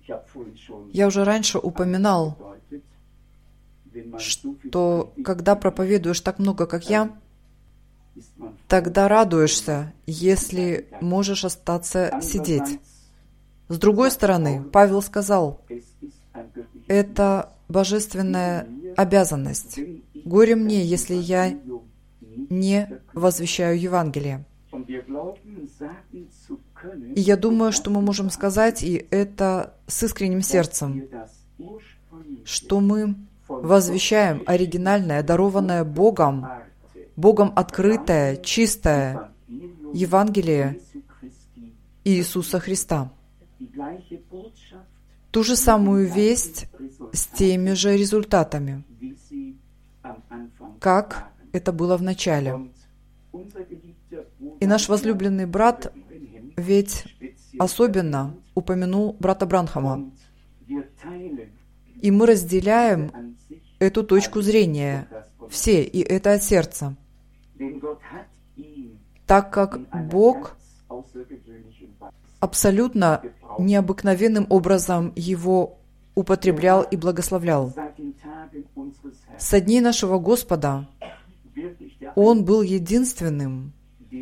Я уже раньше упоминал, что когда проповедуешь так много, как я, тогда радуешься, если можешь остаться сидеть. С другой стороны, Павел сказал, это божественная обязанность. Горе мне, если я не возвещаю Евангелие. И я думаю, что мы можем сказать, и это с искренним сердцем, что мы возвещаем оригинальное, дарованное Богом открытое, чистое Евангелие Иисуса Христа. Ту же самую весть с теми же результатами, как это было в начале. И наш возлюбленный брат ведь особенно упомянул брата Бранхама. И мы разделяем эту точку зрения, все, и это от сердца. Так как Бог абсолютно необыкновенным образом его употреблял и благословлял. Со дней нашего Господа Он был единственным,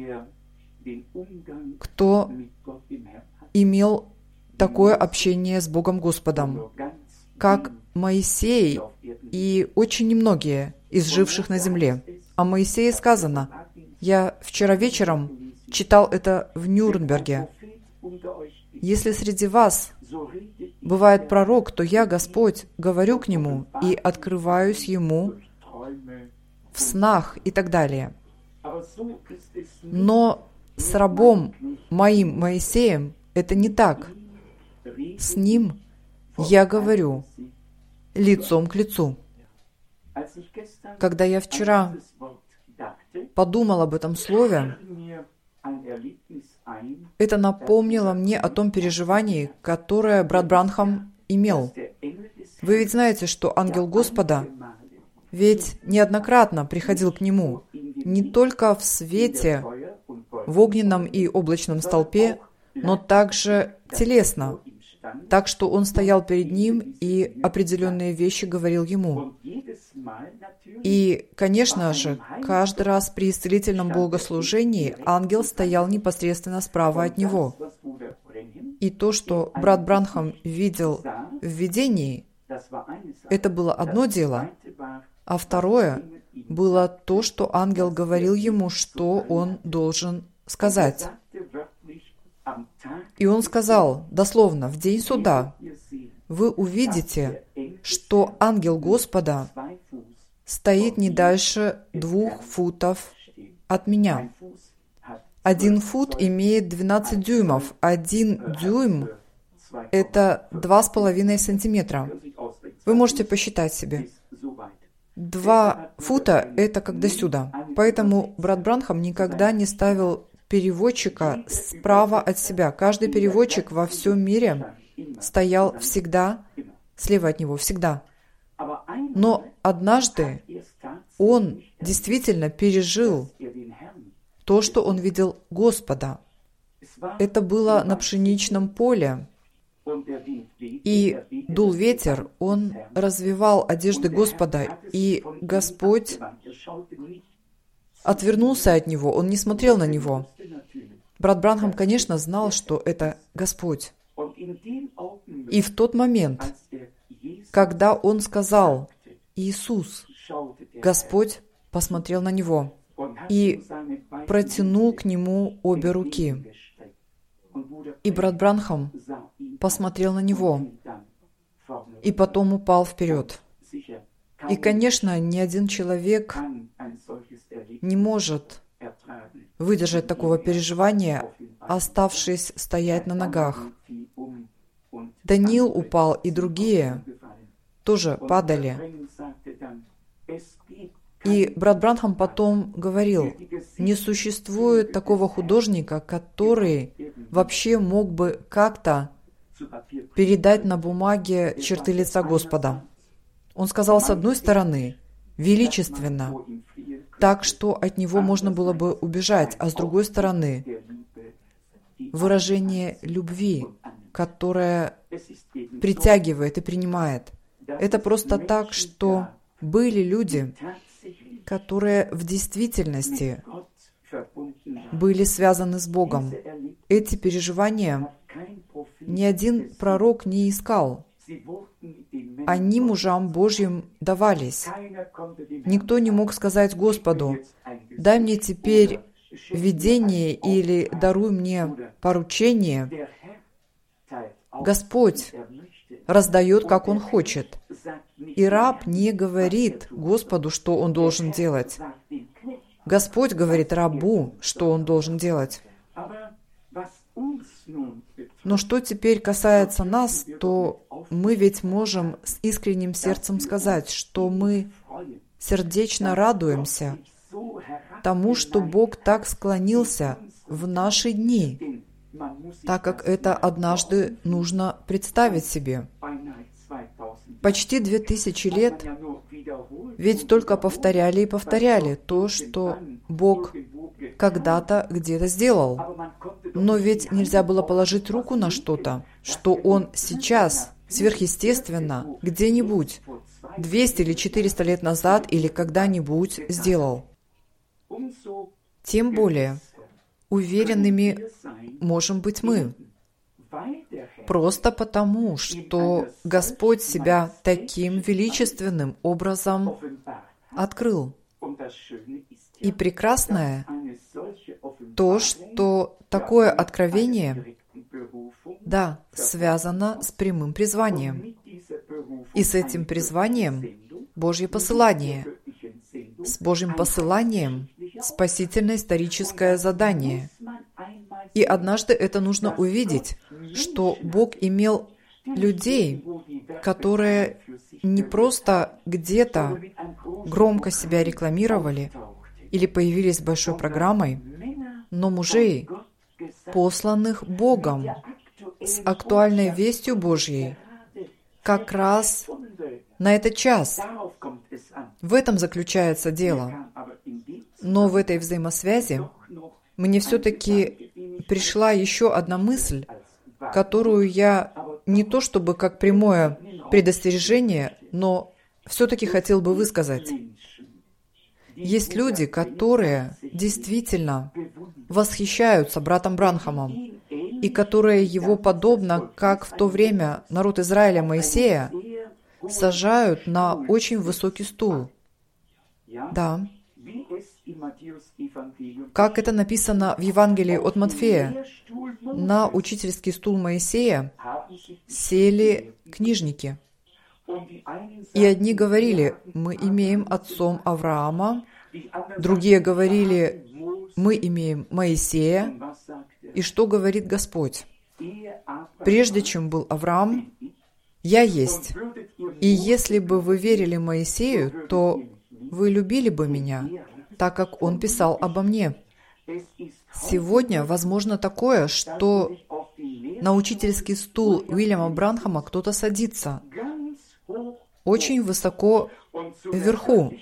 кто имел такое общение с Богом Господом, как Моисей и очень немногие из живших на земле. О Моисее сказано, я вчера вечером читал это в Нюрнберге. Если среди вас бывает пророк, то я, Господь, говорю к нему и открываюсь ему в снах и так далее. Но с рабом моим Моисеем это не так. С ним я говорю лицом к лицу. Когда я вчера подумал об этом слове, это напомнило мне о том переживании, которое брат Бранхам имел. Вы ведь знаете, что ангел Господа ведь неоднократно приходил к нему, не только в свете, в огненном и облачном столпе, но также телесно, так что он стоял перед ним и определенные вещи говорил ему. И, конечно же, каждый раз при исцелительном богослужении ангел стоял непосредственно справа от него. И то, что брат Бранхам видел в видении, это было одно дело, а второе было то, что ангел говорил ему, что он должен сказать. И он сказал, дословно, в день суда вы увидите, что ангел Господа стоит не дальше 2 футов от меня. 1 фут имеет 12 дюймов. 1 дюйм – это 2,5 сантиметра. Вы можете посчитать себе. 2 фута – это как до сюда. Поэтому брат Бранхам никогда не ставил переводчика справа от себя. Каждый переводчик во всем мире стоял всегда слева от него, всегда. Но однажды он действительно пережил то, что он видел Господа. Это было на пшеничном поле. И дул ветер, он развевал одежды Господа, и Господь отвернулся от него, он не смотрел на него. Брат Бранхам, конечно, знал, что это Господь. И в тот момент, когда он сказал «Иисус», Господь посмотрел на него и протянул к нему обе руки. И брат Бранхам посмотрел на него и потом упал вперед. И, конечно, ни один человек не может выдержать такого переживания, оставшись стоять на ногах. Даниил упал, и другие тоже падали. И брат Бранхам потом говорил, не существует такого художника, который вообще мог бы как-то передать на бумаге черты лица Господа. Он сказал, с одной стороны, величественно, так что от него можно было бы убежать, а с другой стороны, выражение любви которое притягивает и принимает. Это просто так, что были люди, которые в действительности были связаны с Богом. Эти переживания ни один пророк не искал. Они мужам Божьим давались. Никто не мог сказать Господу: «Дай мне теперь видение» или «Даруй мне поручение». Господь раздает, как Он хочет. И раб не говорит Господу, что он должен делать. Господь говорит рабу, что он должен делать. Но что теперь касается нас, то мы ведь можем с искренним сердцем сказать, что мы сердечно радуемся тому, что Бог так склонился в наши дни, так как это однажды нужно представить себе. Почти 2000 лет ведь только повторяли и повторяли то, что Бог когда-то где-то сделал. Но ведь нельзя было положить руку на что-то, что Он сейчас, сверхъестественно, где-нибудь, 200 или 400 лет назад или когда-нибудь сделал. Тем более, уверенными можем быть мы. Просто потому, что Господь себя таким величественным образом открыл. И прекрасное то, что такое откровение, да, связано с прямым призванием. И с этим призванием Божье посылание. С Божьим посыланием спасительное историческое задание. И однажды это нужно увидеть, что Бог имел людей, которые не просто где-то громко себя рекламировали или появились большой программой, но мужей, посланных Богом с актуальной вестью Божьей, как раз на этот час. В этом заключается дело. Но в этой взаимосвязи мне все-таки пришла еще одна мысль, которую я не то чтобы как прямое предостережение, но все-таки хотел бы высказать. Есть люди, которые действительно восхищаются братом Бранхамом, и которые его, подобно как в то время народ Израиля Моисея, сажают на очень высокий стул. Да. Как это написано в Евангелии от Матфея, на учительский стул Моисея сели книжники. И одни говорили: мы имеем отцом Авраама, другие говорили: мы имеем Моисея. И что говорит Господь? Прежде чем был Авраам, я есть. И если бы вы верили Моисею, то вы любили бы меня, так как он писал обо мне. Сегодня возможно такое, что на учительский стул Уильяма Бранхама кто-то садится очень высоко вверху.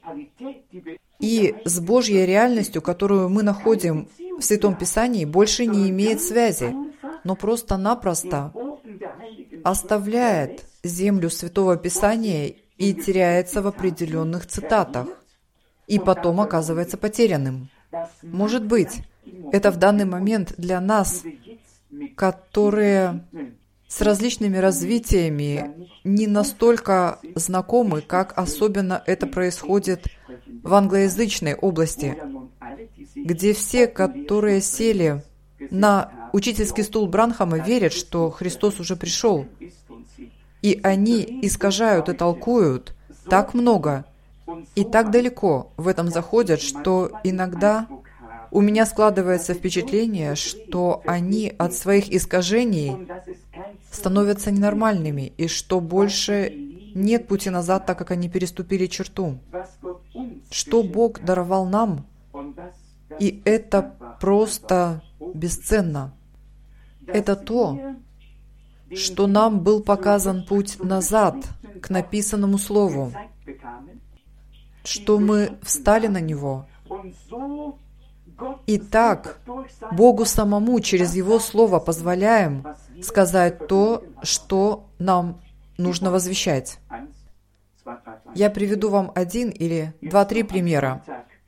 И с Божьей реальностью, которую мы находим в Святом Писании, больше не имеет связи, но просто-напросто оставляет землю Святого Писания и теряется в определенных цитатах, и потом оказывается потерянным. Может быть, это в данный момент для нас, которые с различными развитиями не настолько знакомы, как особенно это происходит в англоязычной области, где все, которые сели на учительский стул Бранхама, верят, что Христос уже пришел. И они искажают и толкуют так много и так далеко в этом заходят, что иногда у меня складывается впечатление, что они от своих искажений становятся ненормальными, и что больше нет пути назад, так как они переступили черту. Что Бог даровал нам, и это просто бесценно. Это то, что нам был показан путь назад к написанному Слову, что мы встали на него Итак, Богу самому через Его Слово позволяем сказать то, что нам нужно возвещать. Я приведу вам 1 или 2-3 примера.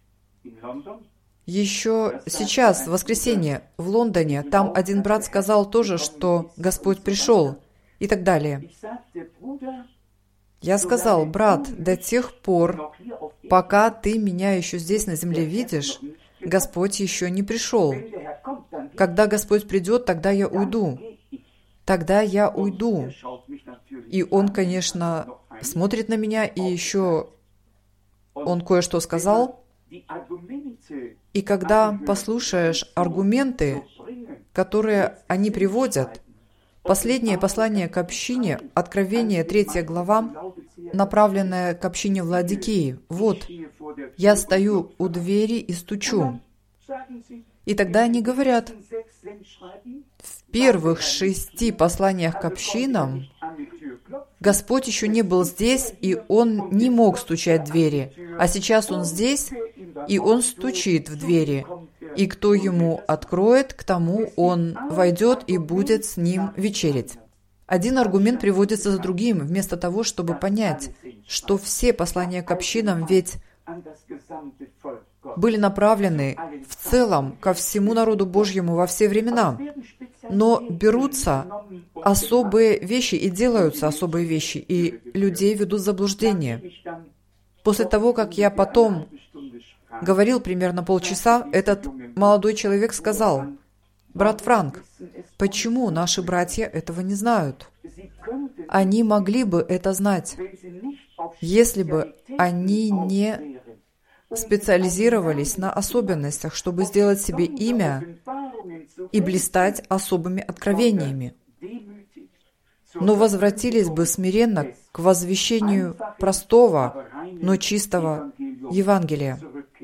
Еще сейчас, в воскресенье, в Лондоне, там один брат сказал тоже, что Господь пришел, и так далее. Я сказал: брат, до тех пор, пока ты меня еще здесь на земле видишь, Господь еще не пришел. Когда Господь придет, тогда я уйду. Тогда я уйду. И он, конечно, смотрит на меня, и еще он кое-что сказал. И когда послушаешь аргументы, которые они приводят, последнее послание к общине, Откровение, 3 глава, направленное к общине в Лаодикии. Вот, я стою у двери и стучу. И тогда они говорят, в первых 6 посланиях к общинам Господь еще не был здесь, и Он не мог стучать в двери. А сейчас Он здесь, и Он стучит в двери. И кто Ему откроет, к тому Он войдет и будет с Ним вечерить. Один аргумент приводится за другим, вместо того, чтобы понять, что все послания к общинам ведь были направлены в целом ко всему народу Божьему во все времена. Но берутся особые вещи и делаются особые вещи, и людей ведут в заблуждение. После того, как я потом говорил примерно полчаса, этот молодой человек сказал: «Брат Франк, почему наши братья этого не знают? Они могли бы это знать, если бы они не специализировались на особенностях, чтобы сделать себе имя и блистать особыми откровениями, но возвратились бы смиренно к возвещению простого, но чистого Евангелия».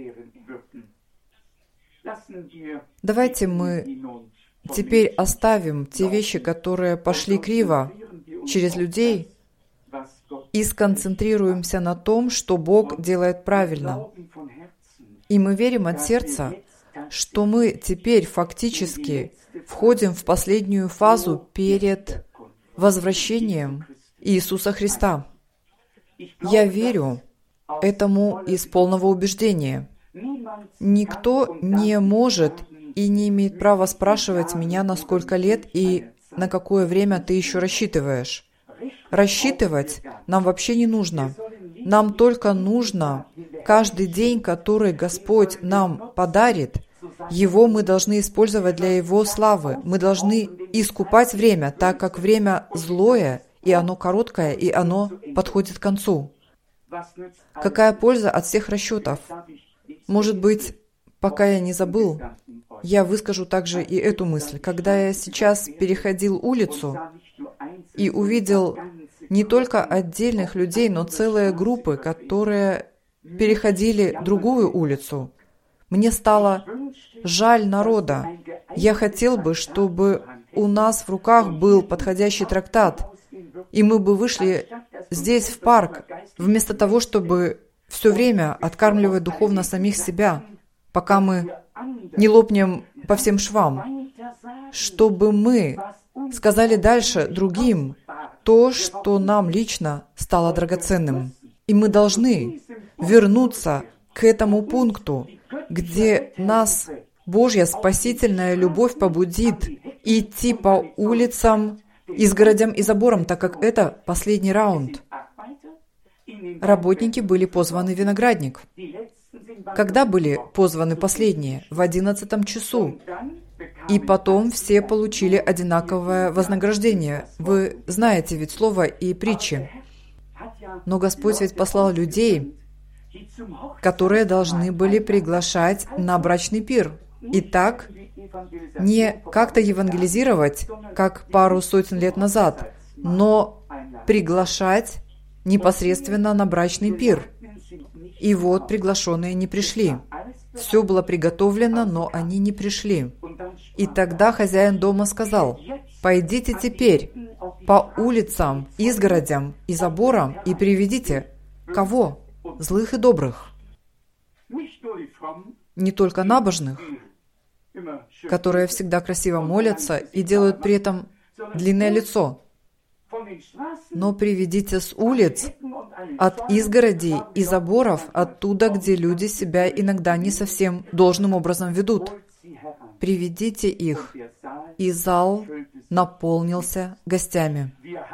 Давайте мы теперь оставим те вещи, которые пошли криво через людей, и сконцентрируемся на том, что Бог делает правильно. И мы верим от сердца, что мы теперь фактически входим в последнюю фазу перед возвращением Иисуса Христа. Я верю этому из полного убеждения. Никто не может и не имеет права спрашивать меня, на сколько лет и на какое время ты еще рассчитываешь. Рассчитывать нам вообще не нужно. Нам только нужно каждый день, который Господь нам подарит, его мы должны использовать для Его славы. Мы должны искупать время, так как время злое, и оно короткое, и оно подходит к концу. Какая польза от всех расчетов? Может быть, пока я не забыл, я выскажу также и эту мысль. Когда я сейчас переходил улицу и увидел не только отдельных людей, но целые группы, которые переходили другую улицу, мне стало жаль народа. Я хотел бы, чтобы у нас в руках был подходящий трактат, и мы бы вышли здесь, в парк, вместо того, чтобы все время откармливать духовно самих себя, пока мы не лопнем по всем швам, чтобы мы сказали дальше другим то, что нам лично стало драгоценным. И мы должны вернуться к этому пункту, где нас Божья спасительная любовь побудит идти по улицам, изгородям и заборам, так как это последний раунд. Работники были позваны в виноградник. Когда были позваны последние? В 11 часу. И потом все получили одинаковое вознаграждение. Вы знаете ведь слово и притчи. Но Господь ведь послал людей, которые должны были приглашать на брачный пир. И так, не как-то евангелизировать, как пару сотен лет назад, но приглашать непосредственно на брачный пир. И вот приглашенные не пришли. Все было приготовлено, но они не пришли. И тогда хозяин дома сказал: «Пойдите теперь по улицам, изгородям и заборам и приведите кого? Злых и добрых. Не только набожных, которые всегда красиво молятся и делают при этом длинное лицо. Но приведите с улиц, от изгородей и заборов, оттуда, где люди себя иногда не совсем должным образом ведут. Приведите их, и зал наполнился гостями.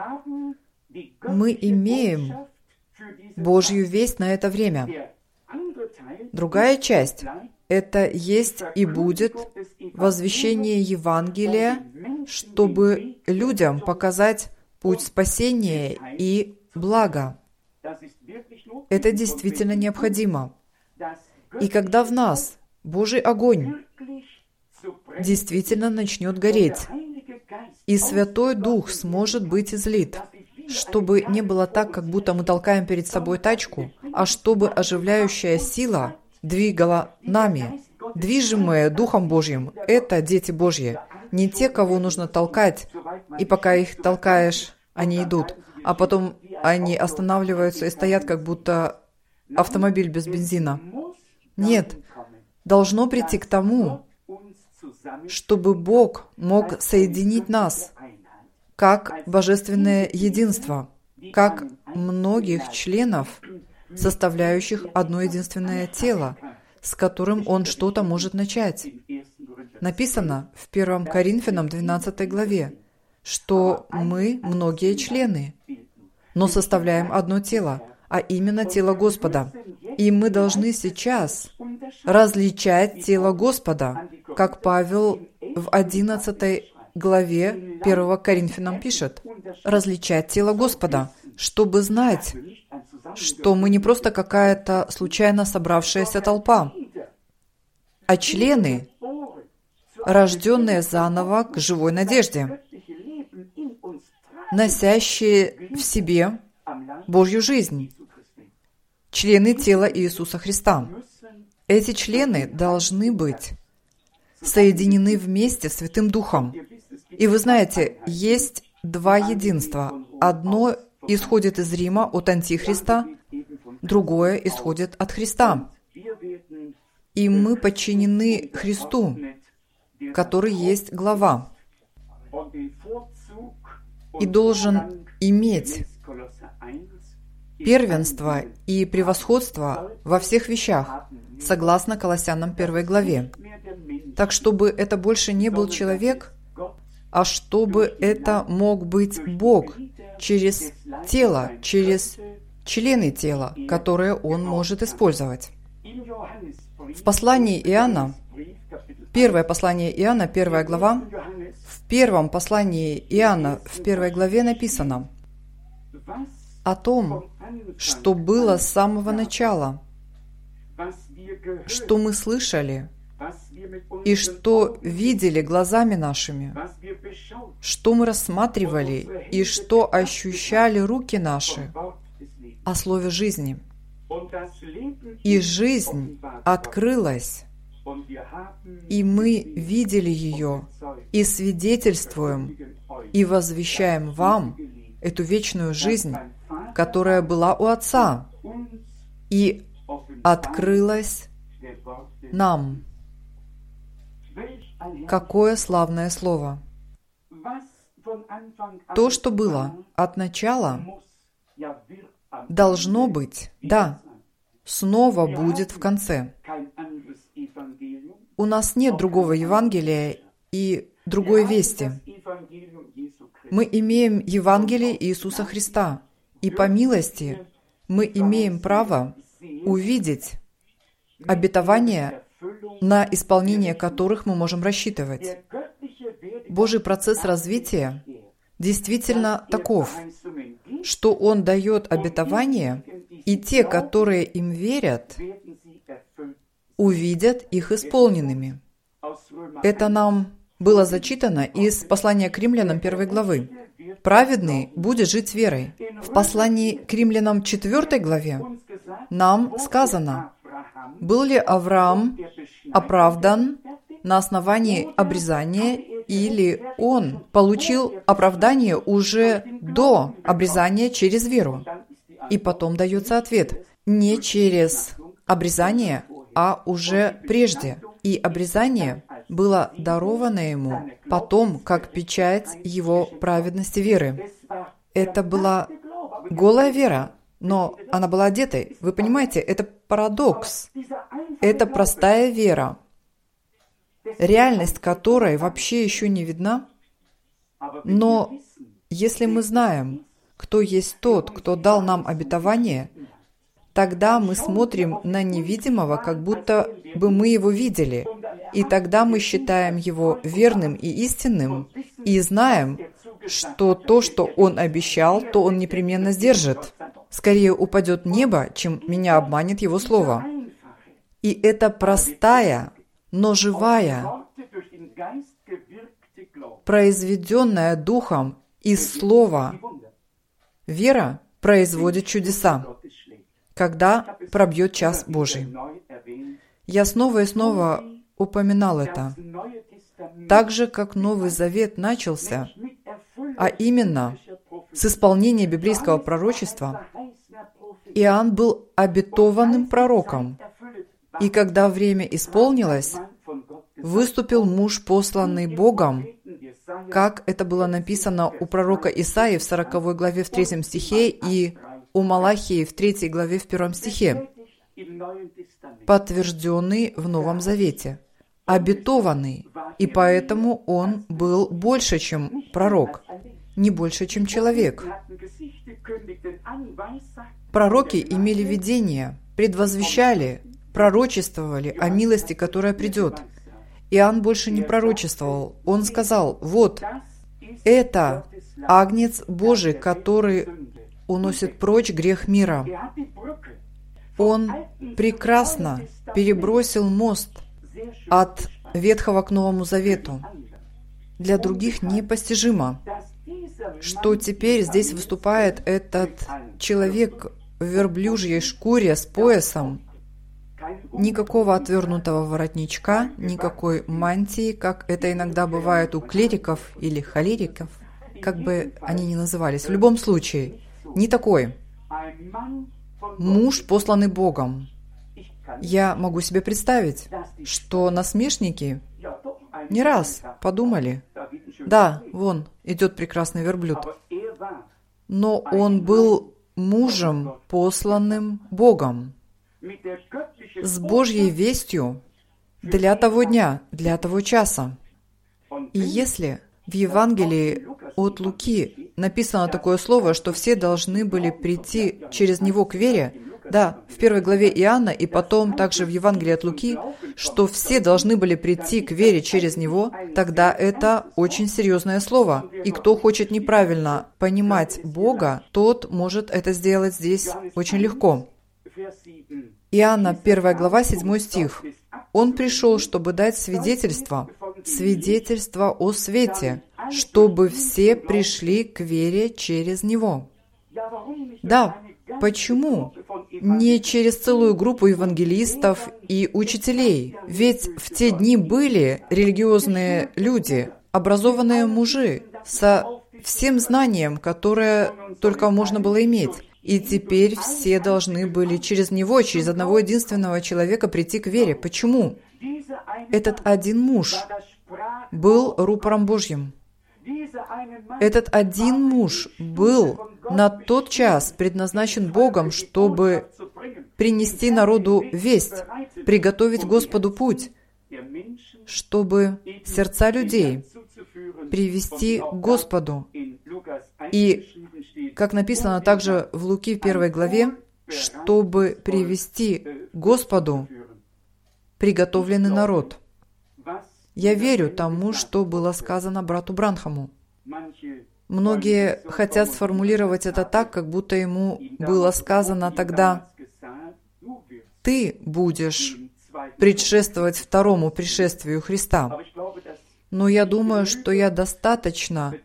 Мы имеем Божью весть на это время. Другая часть – это есть и будет возвещение Евангелия, чтобы людям показать путь спасения и блага. Это действительно необходимо. И когда в нас Божий огонь действительно начнет гореть, и Святой Дух сможет быть излит, чтобы не было так, как будто мы толкаем перед собой тачку, а чтобы оживляющая сила двигала нами. Движимые Духом Божьим – это дети Божьи. Не те, кого нужно толкать, и пока их толкаешь, они идут, а потом они останавливаются и стоят, как будто автомобиль без бензина. Нет, должно прийти к тому, чтобы Бог мог соединить нас, как божественное единство, как многих членов, составляющих одно единственное тело, с которым Он что-то может начать. Написано в 1 Коринфянам 12 главе, что мы многие члены, но составляем одно тело, а именно тело Господа. И мы должны сейчас различать тело Господа, как Павел в 11 главе 1 Коринфянам пишет, различать тело Господа, чтобы знать, что мы не просто какая-то случайно собравшаяся толпа, а члены, рожденные заново к живой надежде, носящие в себе Божью жизнь, члены тела Иисуса Христа. Эти члены должны быть соединены вместе с Святым Духом. И вы знаете, есть два единства. Одно исходит из Рима от Антихриста, другое исходит от Христа. И мы подчинены Христу, который есть глава, и должен иметь первенство и превосходство во всех вещах, согласно Колоссянам 1 главе. Так, чтобы это больше не был человек, а чтобы это мог быть Бог через тело, через члены тела, которые Он может использовать. В послании Иоанна, первое послание Иоанна, 1 глава, в первом послании Иоанна, в 1 главе написано о том, что было с самого начала, что мы слышали и что видели глазами нашими, что мы рассматривали и что ощущали руки наши о слове жизни. И жизнь открылась, и мы видели ее, и свидетельствуем, и возвещаем вам эту вечную жизнь, которая была у Отца, и открылась нам. Какое славное слово! То, что было от начала, должно быть, да, снова будет в конце. У нас нет другого Евангелия и другой вести. Мы имеем Евангелие Иисуса Христа, и по милости мы имеем право увидеть обетования, на исполнение которых мы можем рассчитывать. Божий процесс развития действительно таков, что Он дает обетования, и те, которые им верят, увидят их исполненными. Это нам было зачитано из послания к Римлянам 1 главы. «Праведный будет жить верой». В послании к Римлянам 4 главе нам сказано, был ли Авраам оправдан на основании обрезания, или он получил оправдание уже до обрезания через веру. И потом дается ответ, не через обрезание, а уже прежде. И обрезание было даровано ему потом, как печать его праведности веры. Это была голая вера, но она была одетой. Вы понимаете, это парадокс. Это простая вера, реальность которой вообще еще не видна. Но если мы знаем, кто есть тот, кто дал нам обетование, тогда мы смотрим на невидимого, как будто бы мы его видели. И тогда мы считаем его верным и истинным, и знаем, что то, что он обещал, то он непременно сдержит. Скорее упадет небо, чем меня обманет его слово. И это простая, но живая, произведенная Духом из слова вера производит чудеса, когда пробьет час Божий. Я снова и снова упоминал это. Так же, как Новый Завет начался, а именно с исполнения библейского пророчества, Иоанн был обетованным пророком. И когда время исполнилось, выступил муж, посланный Богом, как это было написано у пророка Исаии в 40 главе в 3 стихе и у Малахии в 3 главе в 1 стихе, подтвержденный в Новом Завете, обетованный, и поэтому он был больше, чем пророк, не больше, чем человек. Пророки имели видение, предвозвещали, пророчествовали о милости, которая придет. Иоанн больше не пророчествовал. Он сказал: «Вот, это Агнец Божий, который уносит прочь грех мира». Он прекрасно перебросил мост от Ветхого к Новому Завету. Для других непостижимо, что теперь здесь выступает этот человек в верблюжьей шкуре с поясом, никакого отвернутого воротничка, никакой мантии, как это иногда бывает у клириков или холериков, как бы они ни назывались. В любом случае, не такой. Муж, посланный Богом. Я могу себе представить, что насмешники не раз подумали: да, вон идет прекрасный верблюд. Но он был мужем, посланным Богом, с Божьей вестью для того дня, для того часа. И если в Евангелии от Луки написано такое слово, что все должны были прийти через него к вере, да, в 1 главе Иоанна и потом также в Евангелии от Луки, что все должны были прийти к вере через него, тогда это очень серьезное слово. И кто хочет неправильно понимать Бога, тот может это сделать здесь очень легко. Иоанна, 1 глава, 7 стих. «Он пришел, чтобы дать свидетельство о свете, чтобы все пришли к вере через Него». Да, почему? Не через целую группу евангелистов и учителей. Ведь в те дни были религиозные люди, образованные мужи, со всем знанием, которое только можно было иметь. И теперь все должны были через него, через одного единственного человека прийти к вере. Почему? Этот один муж был рупором Божьим. Этот один муж был на тот час предназначен Богом, чтобы принести народу весть, приготовить Господу путь, чтобы сердца людей привести к Господу. И, как написано также в Луки 1 главе, чтобы привести к Господу приготовленный народ. Я верю тому, что было сказано брату Бранхаму. Многие хотят сформулировать это так, как будто ему было сказано тогда: «Ты будешь предшествовать второму пришествию Христа». Но я думаю, что я достаточно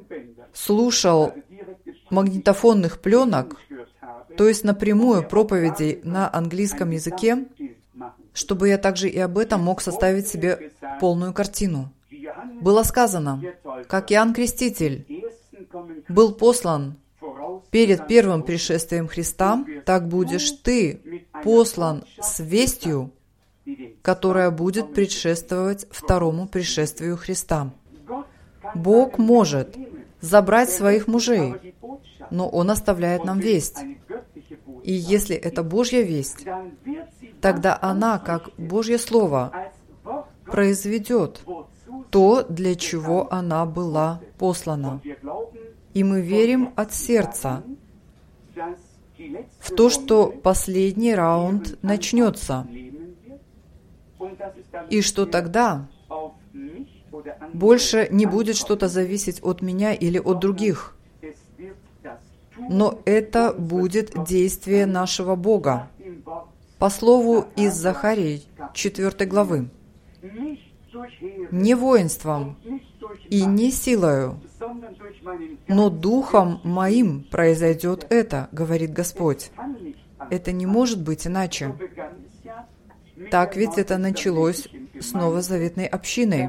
слушал магнитофонных пленок, то есть напрямую проповедей на английском языке, чтобы я также и об этом мог составить себе полную картину. Было сказано, как Иоанн Креститель был послан перед первым пришествием Христа, так будешь ты послан с вестью которая будет предшествовать второму пришествию Христа. Бог может забрать своих мужей, но Он оставляет нам весть. И если это Божья весть, тогда она, как Божье Слово, произведет то, для чего она была послана. И мы верим от сердца в то, что последний раунд начнется, и что тогда больше не будет что-то зависеть от меня или от других. Но это будет действие нашего Бога. По слову из Захарии 4 главы. «Не воинством и не силою, но духом моим произойдет это, говорит Господь». Это не может быть иначе. Так ведь это началось с новозаветной общиной,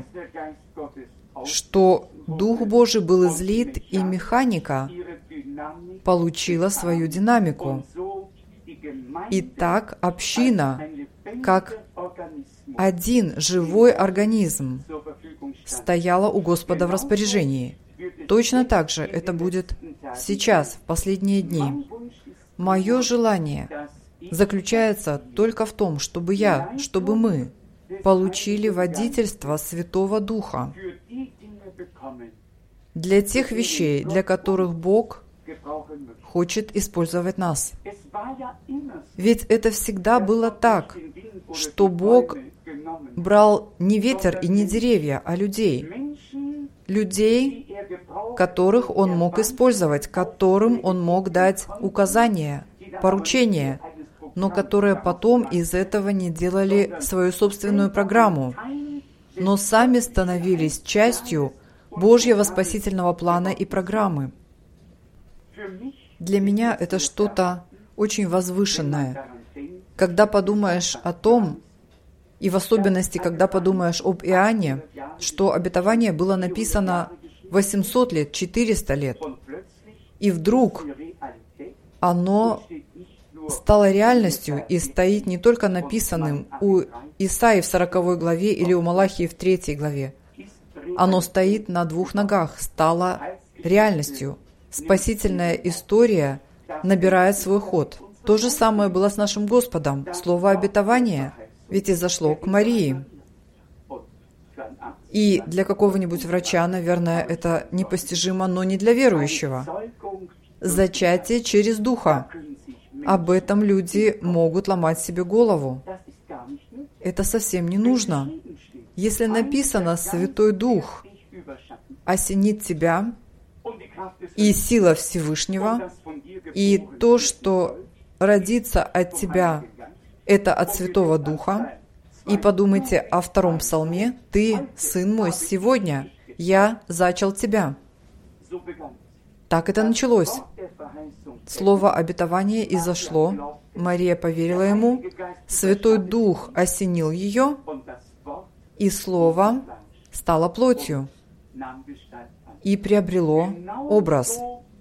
что Дух Божий был излит, и механика получила свою динамику. И так община, как один живой организм, стояла у Господа в распоряжении. Точно так же это будет сейчас, в последние дни. Мое желание заключается только в том, чтобы мы получили водительство Святого Духа для тех вещей, для которых Бог хочет использовать нас. Ведь это всегда было так, что Бог брал не ветер и не деревья, а людей. Людей, которых Он мог использовать, которым Он мог дать указания, поручения, но которые потом из этого не делали свою собственную программу, но сами становились частью Божьего спасительного плана и программы. Для меня это что-то очень возвышенное. Когда подумаешь о том, и в особенности, когда подумаешь об Иоанне, что обетование было написано 800 лет, 400 лет, и вдруг оно стало реальностью и стоит не только написанным у Исаии в 40 главе или у Малахии в 3 главе. Оно стоит на 2 ногах, стало реальностью. Спасительная история набирает свой ход. То же самое было с нашим Господом. Слово обетования ведь изошло к Марии. И для какого-нибудь врача, наверное, это непостижимо, но не для верующего. Зачатие через Духа. Об этом люди могут ломать себе голову. Это совсем не нужно. Если написано «Святой Дух осенит тебя», и сила Всевышнего, и то, что родится от тебя, это от Святого Духа. И подумайте о 2 псалме: «Ты, Сын мой, сегодня я зачал тебя». Так это началось. Слово обетования изошло, Мария поверила ему, Святой Дух осенил ее, и Слово стало плотью и приобрело образ.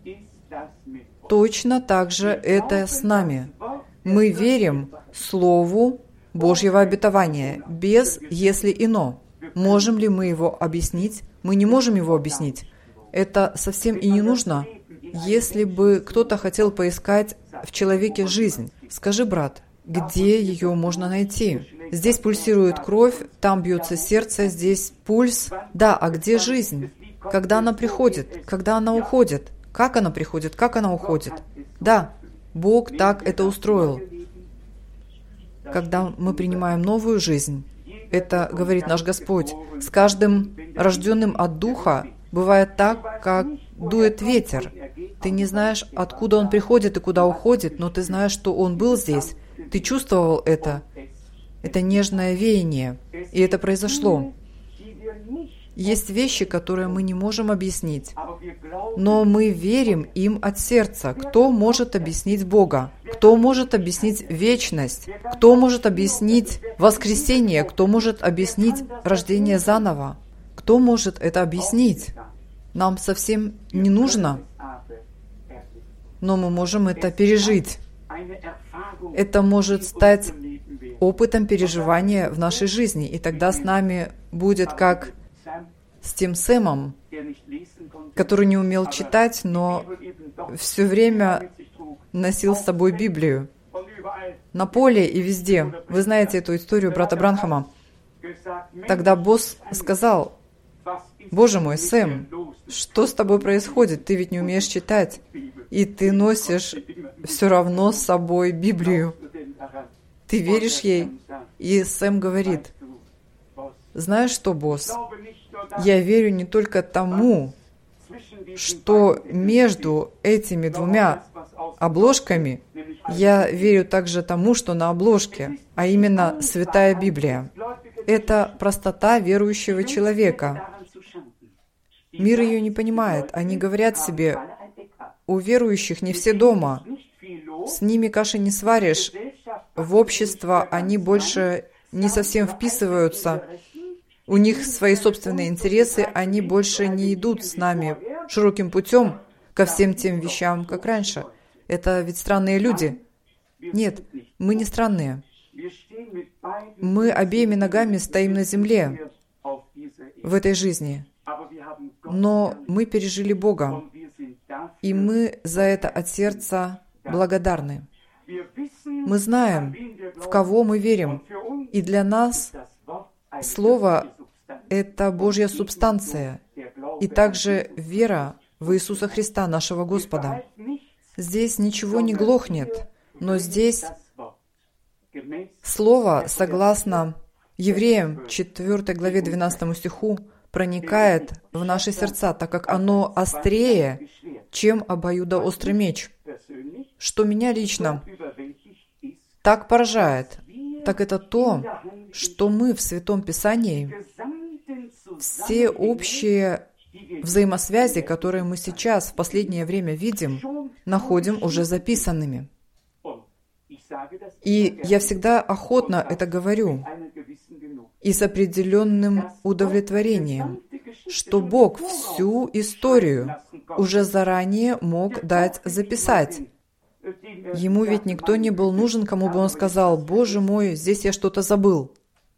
Точно так же это с нами. Мы верим Слову Божьего обетования, без «если и но». Можем ли мы его объяснить? Мы не можем его объяснить. Это совсем и не нужно. Если бы кто-то хотел поискать в человеке жизнь, скажи, брат, где ее можно найти? Здесь пульсирует кровь, там бьется сердце, здесь пульс. Да, а где жизнь? Когда она приходит? Когда она уходит? Как она приходит? Как она уходит? Да, Бог так это устроил. Когда мы принимаем новую жизнь, это говорит наш Господь, с каждым рожденным от Духа бывает так, как дует ветер. Ты не знаешь, откуда он приходит и куда уходит, но ты знаешь, что он был здесь. Ты чувствовал это. Это нежное веяние. И это произошло. Есть вещи, которые мы не можем объяснить, но мы верим им от сердца. Кто может объяснить Бога? Кто может объяснить вечность? Кто может объяснить воскресение? Кто может объяснить рождение заново? Кто может это объяснить? Нам совсем не нужно, но мы можем это пережить. Это может стать опытом переживания в нашей жизни. И тогда с нами будет как с тем Сэмом, который не умел читать, но все время носил с собой Библию. На поле и везде. Вы знаете эту историю брата Бранхама. Тогда босс сказал: «Боже мой, Сэм, что с тобой происходит? Ты ведь не умеешь читать, и ты носишь все равно с собой Библию. Ты веришь ей?» И Сэм говорит: «Знаешь что, босс, я верю не только тому, что между этими двумя обложками, я верю также тому, что на обложке, а именно Святая Библия. Это простота верующего человека. Мир ее не понимает. Они говорят себе: у верующих не все дома, с ними каши не сваришь, в общество они больше не совсем вписываются, у них свои собственные интересы, они больше не идут с нами широким путем ко всем тем вещам, как раньше. Это ведь странные люди». Нет, мы не странные. Мы обеими ногами стоим на земле в этой жизни. Но мы пережили Бога, и мы за это от сердца благодарны. Мы знаем, в кого мы верим, и для нас Слово — это Божья субстанция, и также вера в Иисуса Христа, нашего Господа. Здесь ничего не глохнет, но здесь Слово, согласно Евреям 4 главе 12 стиху, проникает в наши сердца, так как оно острее, чем обоюдоострый меч. Что меня лично так поражает, так это то, что мы в Святом Писании все общие взаимосвязи, которые мы сейчас в последнее время видим, находим уже записанными. И я всегда охотно это говорю, и с определенным удовлетворением, что Бог всю историю уже заранее мог дать записать. Ему ведь никто не был нужен, кому бы он сказал: «Боже мой, здесь я что-то забыл».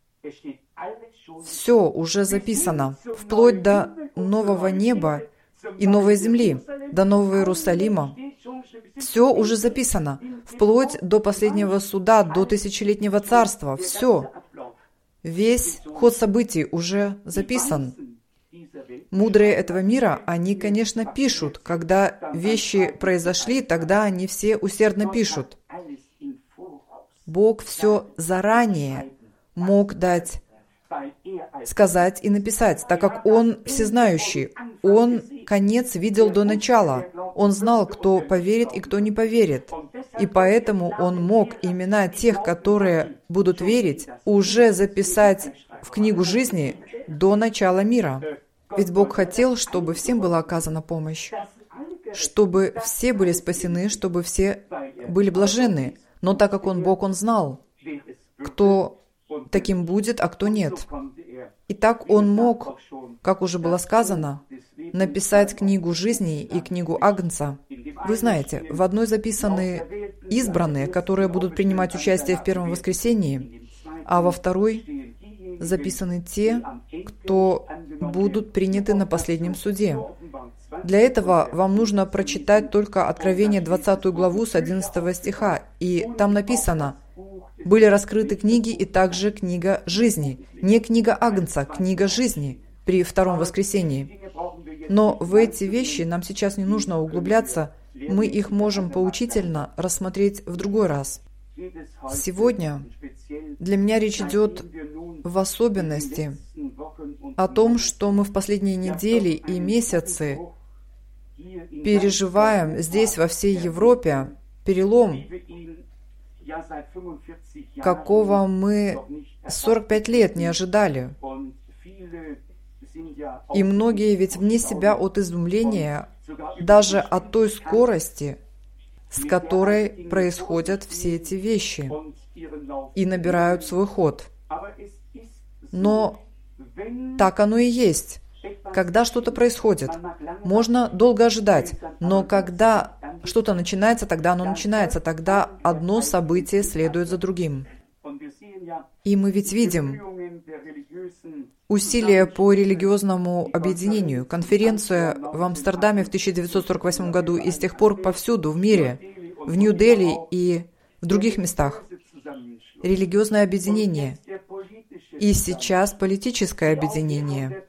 Все уже записано, вплоть до нового неба и новой земли, до Нового Иерусалима. Все уже записано, вплоть до последнего суда, до тысячелетнего царства. Все. Весь ход событий уже записан. Мудрые этого мира, они, конечно, пишут. Когда вещи произошли, тогда они все усердно пишут. Бог все заранее мог дать, сказать и написать, так как Он всезнающий. Он конец видел до начала. Он знал, кто поверит и кто не поверит. И поэтому Он мог имена тех, которые будут верить, уже записать в книгу жизни до начала мира. Ведь Бог хотел, чтобы всем была оказана помощь, чтобы все были спасены, чтобы все были блаженны. Но так как Он Бог, Он знал, кто таким будет, а кто нет. И так Он мог, как уже было сказано, написать книгу жизни и книгу Агнца. Вы знаете, в одной записаны избранные, которые будут принимать участие в первом воскресении, а во второй записаны те, кто будут приняты на последнем суде. Для этого вам нужно прочитать только Откровение 20 главу с 11 стиха, и там написано: «Были раскрыты книги, и также книга жизни». Не книга Агнца, книга жизни при втором воскресении. Но в эти вещи нам сейчас не нужно углубляться, мы их можем поучительно рассмотреть в другой раз. Сегодня для меня речь идет в особенности о том, что мы в последние недели и месяцы переживаем здесь, во всей Европе, перелом, какого мы 45 лет не ожидали. И многие ведь вне себя от изумления, даже от той скорости, с которой происходят все эти вещи и набирают свой ход. Но так оно и есть. Когда что-то происходит, можно долго ожидать, но когда что-то начинается, тогда оно начинается, тогда одно событие следует за другим. И мы ведь видим усилия по религиозному объединению. Конференция в Амстердаме в 1948 году и с тех пор повсюду в мире, в Нью-Дели и в других местах. Религиозное объединение. И сейчас политическое объединение.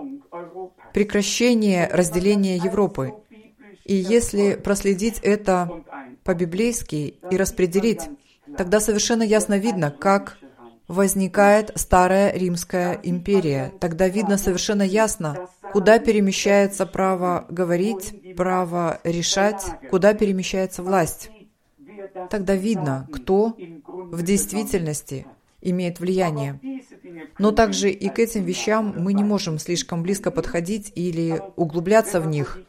Прекращение разделения Европы. И если проследить это по-библейски и распределить, тогда совершенно ясно видно, как возникает Старая Римская империя. Тогда видно совершенно ясно, куда перемещается право говорить, право решать, куда перемещается власть. Тогда видно, кто в действительности имеет влияние. Но также и к этим вещам мы не можем слишком близко подходить или углубляться в них.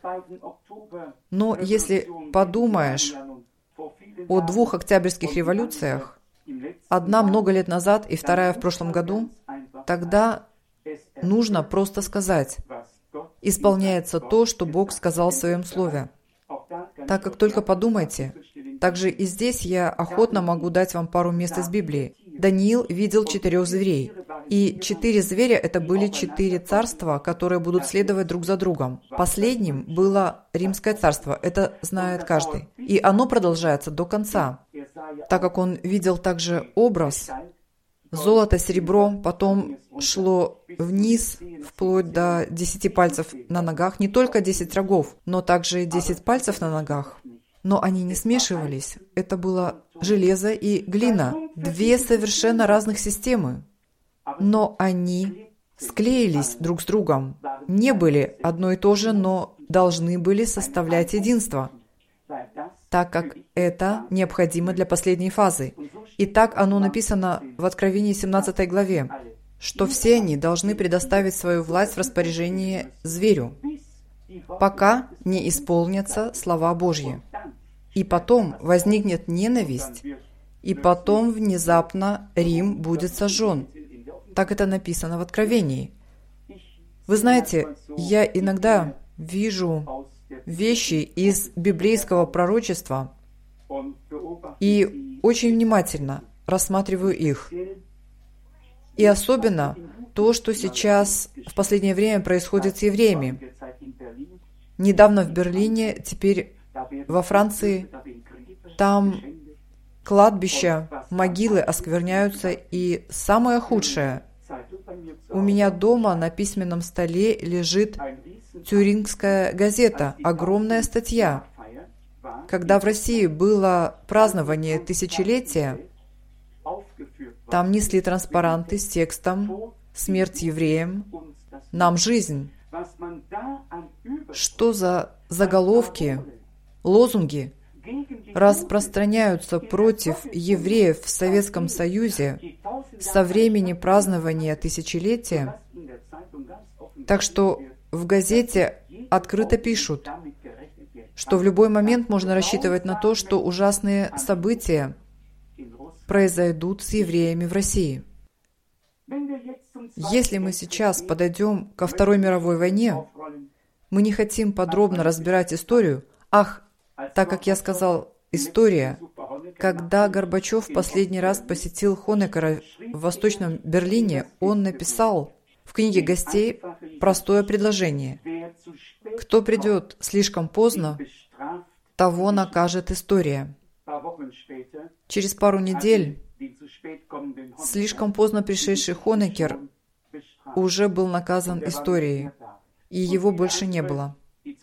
Но если подумаешь о 2 октябрьских революциях, одна много лет назад и вторая в прошлом году, тогда нужно просто сказать: исполняется то, что Бог сказал в Своем Слове. Так как только подумайте, также и здесь я охотно могу дать вам пару мест из Библии. Даниил видел 4 зверей. И 4 зверя — это были 4 царства, которые будут следовать друг за другом. Последним было Римское царство, это знает каждый. И оно продолжается до конца. Так как он видел также образ, золото, серебро, потом шло вниз, вплоть до 10 пальцев на ногах, не только 10 рогов, но также 10 пальцев на ногах. Но они не смешивались. Это было железо и глина. 2 совершенно разных системы. Но они склеились друг с другом. Не были одно и то же, но должны были составлять единство, так как это необходимо для последней фазы. И так оно написано в Откровении 17 главе, что все они должны предоставить свою власть в распоряжение зверю, пока не исполнятся слова Божьи. И потом возникнет ненависть, и потом внезапно Рим будет сожжен. Так это написано в Откровении. Вы знаете, я иногда вижу вещи из библейского пророчества и очень внимательно рассматриваю их. И особенно то, что сейчас в последнее время происходит с евреями. Недавно в Берлине, теперь во Франции, там кладбища, могилы оскверняются, и самое худшее. У меня дома на письменном столе лежит Тюрингская газета, огромная статья. Когда в России было празднование тысячелетия, там несли транспаранты с текстом «Смерть евреям, нам жизнь». Что за заголовки, лозунги распространяются против евреев в Советском Союзе со времени празднования тысячелетия? Так что в газете открыто пишут, что в любой момент можно рассчитывать на то, что ужасные события произойдут с евреями в России. Если мы сейчас подойдем ко Второй мировой войне, мы не хотим подробно разбирать историю. Так как я сказал, история. Когда Горбачев в последний раз посетил Хонекера в Восточном Берлине, он написал в книге гостей простое предложение: «Кто придет слишком поздно, того накажет история». Через пару недель слишком поздно пришедший Хонекер уже был наказан историей, и его больше не было.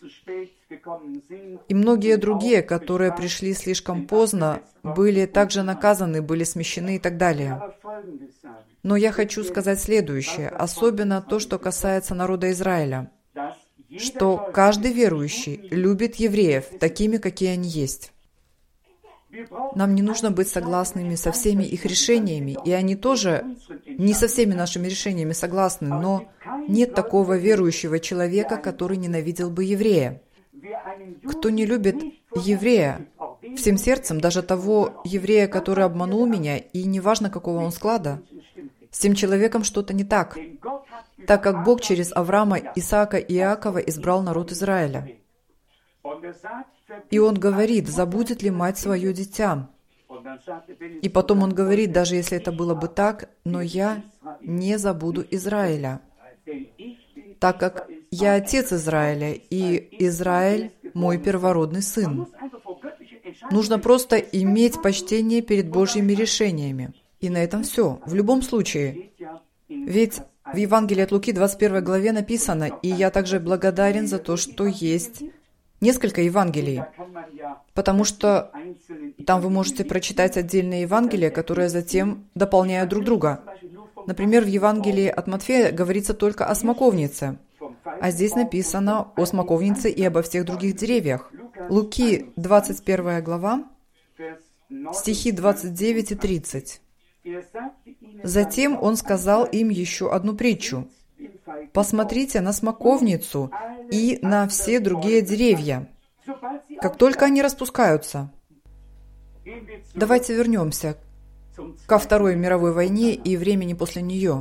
И многие другие, которые пришли слишком поздно, были также наказаны, были смещены и так далее. Но я хочу сказать следующее, особенно то, что касается народа Израиля, что каждый верующий любит евреев такими, какие они есть. Нам не нужно быть согласными со всеми их решениями, и они тоже не со всеми нашими решениями согласны, но нет такого верующего человека, который ненавидел бы еврея. Кто не любит еврея всем сердцем, даже того еврея, который обманул меня, и неважно, какого он склада, с тем человеком что-то не так, так как Бог через Авраама, Исаака и Иакова избрал народ Израиля. И Он говорит, забудет ли мать свое дитя? И потом он говорит, даже если это было бы так, но я не забуду Израиля, так как я отец Израиля, и Израиль мой первородный сын. Нужно просто иметь почтение перед Божьими решениями. И на этом все. В любом случае. Ведь в Евангелии от Луки 21 главе написано, и я также благодарен за то, что есть несколько Евангелий, потому что там вы можете прочитать отдельные Евангелия, которые затем дополняют друг друга. Например, в Евангелии от Матфея говорится только о смоковнице, а здесь написано о смоковнице и обо всех других деревьях. Луки 21 глава, стихи 29 и 30. Затем он сказал им еще одну притчу. «Посмотрите на смоковницу и на все другие деревья, как только они распускаются». Давайте вернемся ко Второй мировой войне и времени после нее.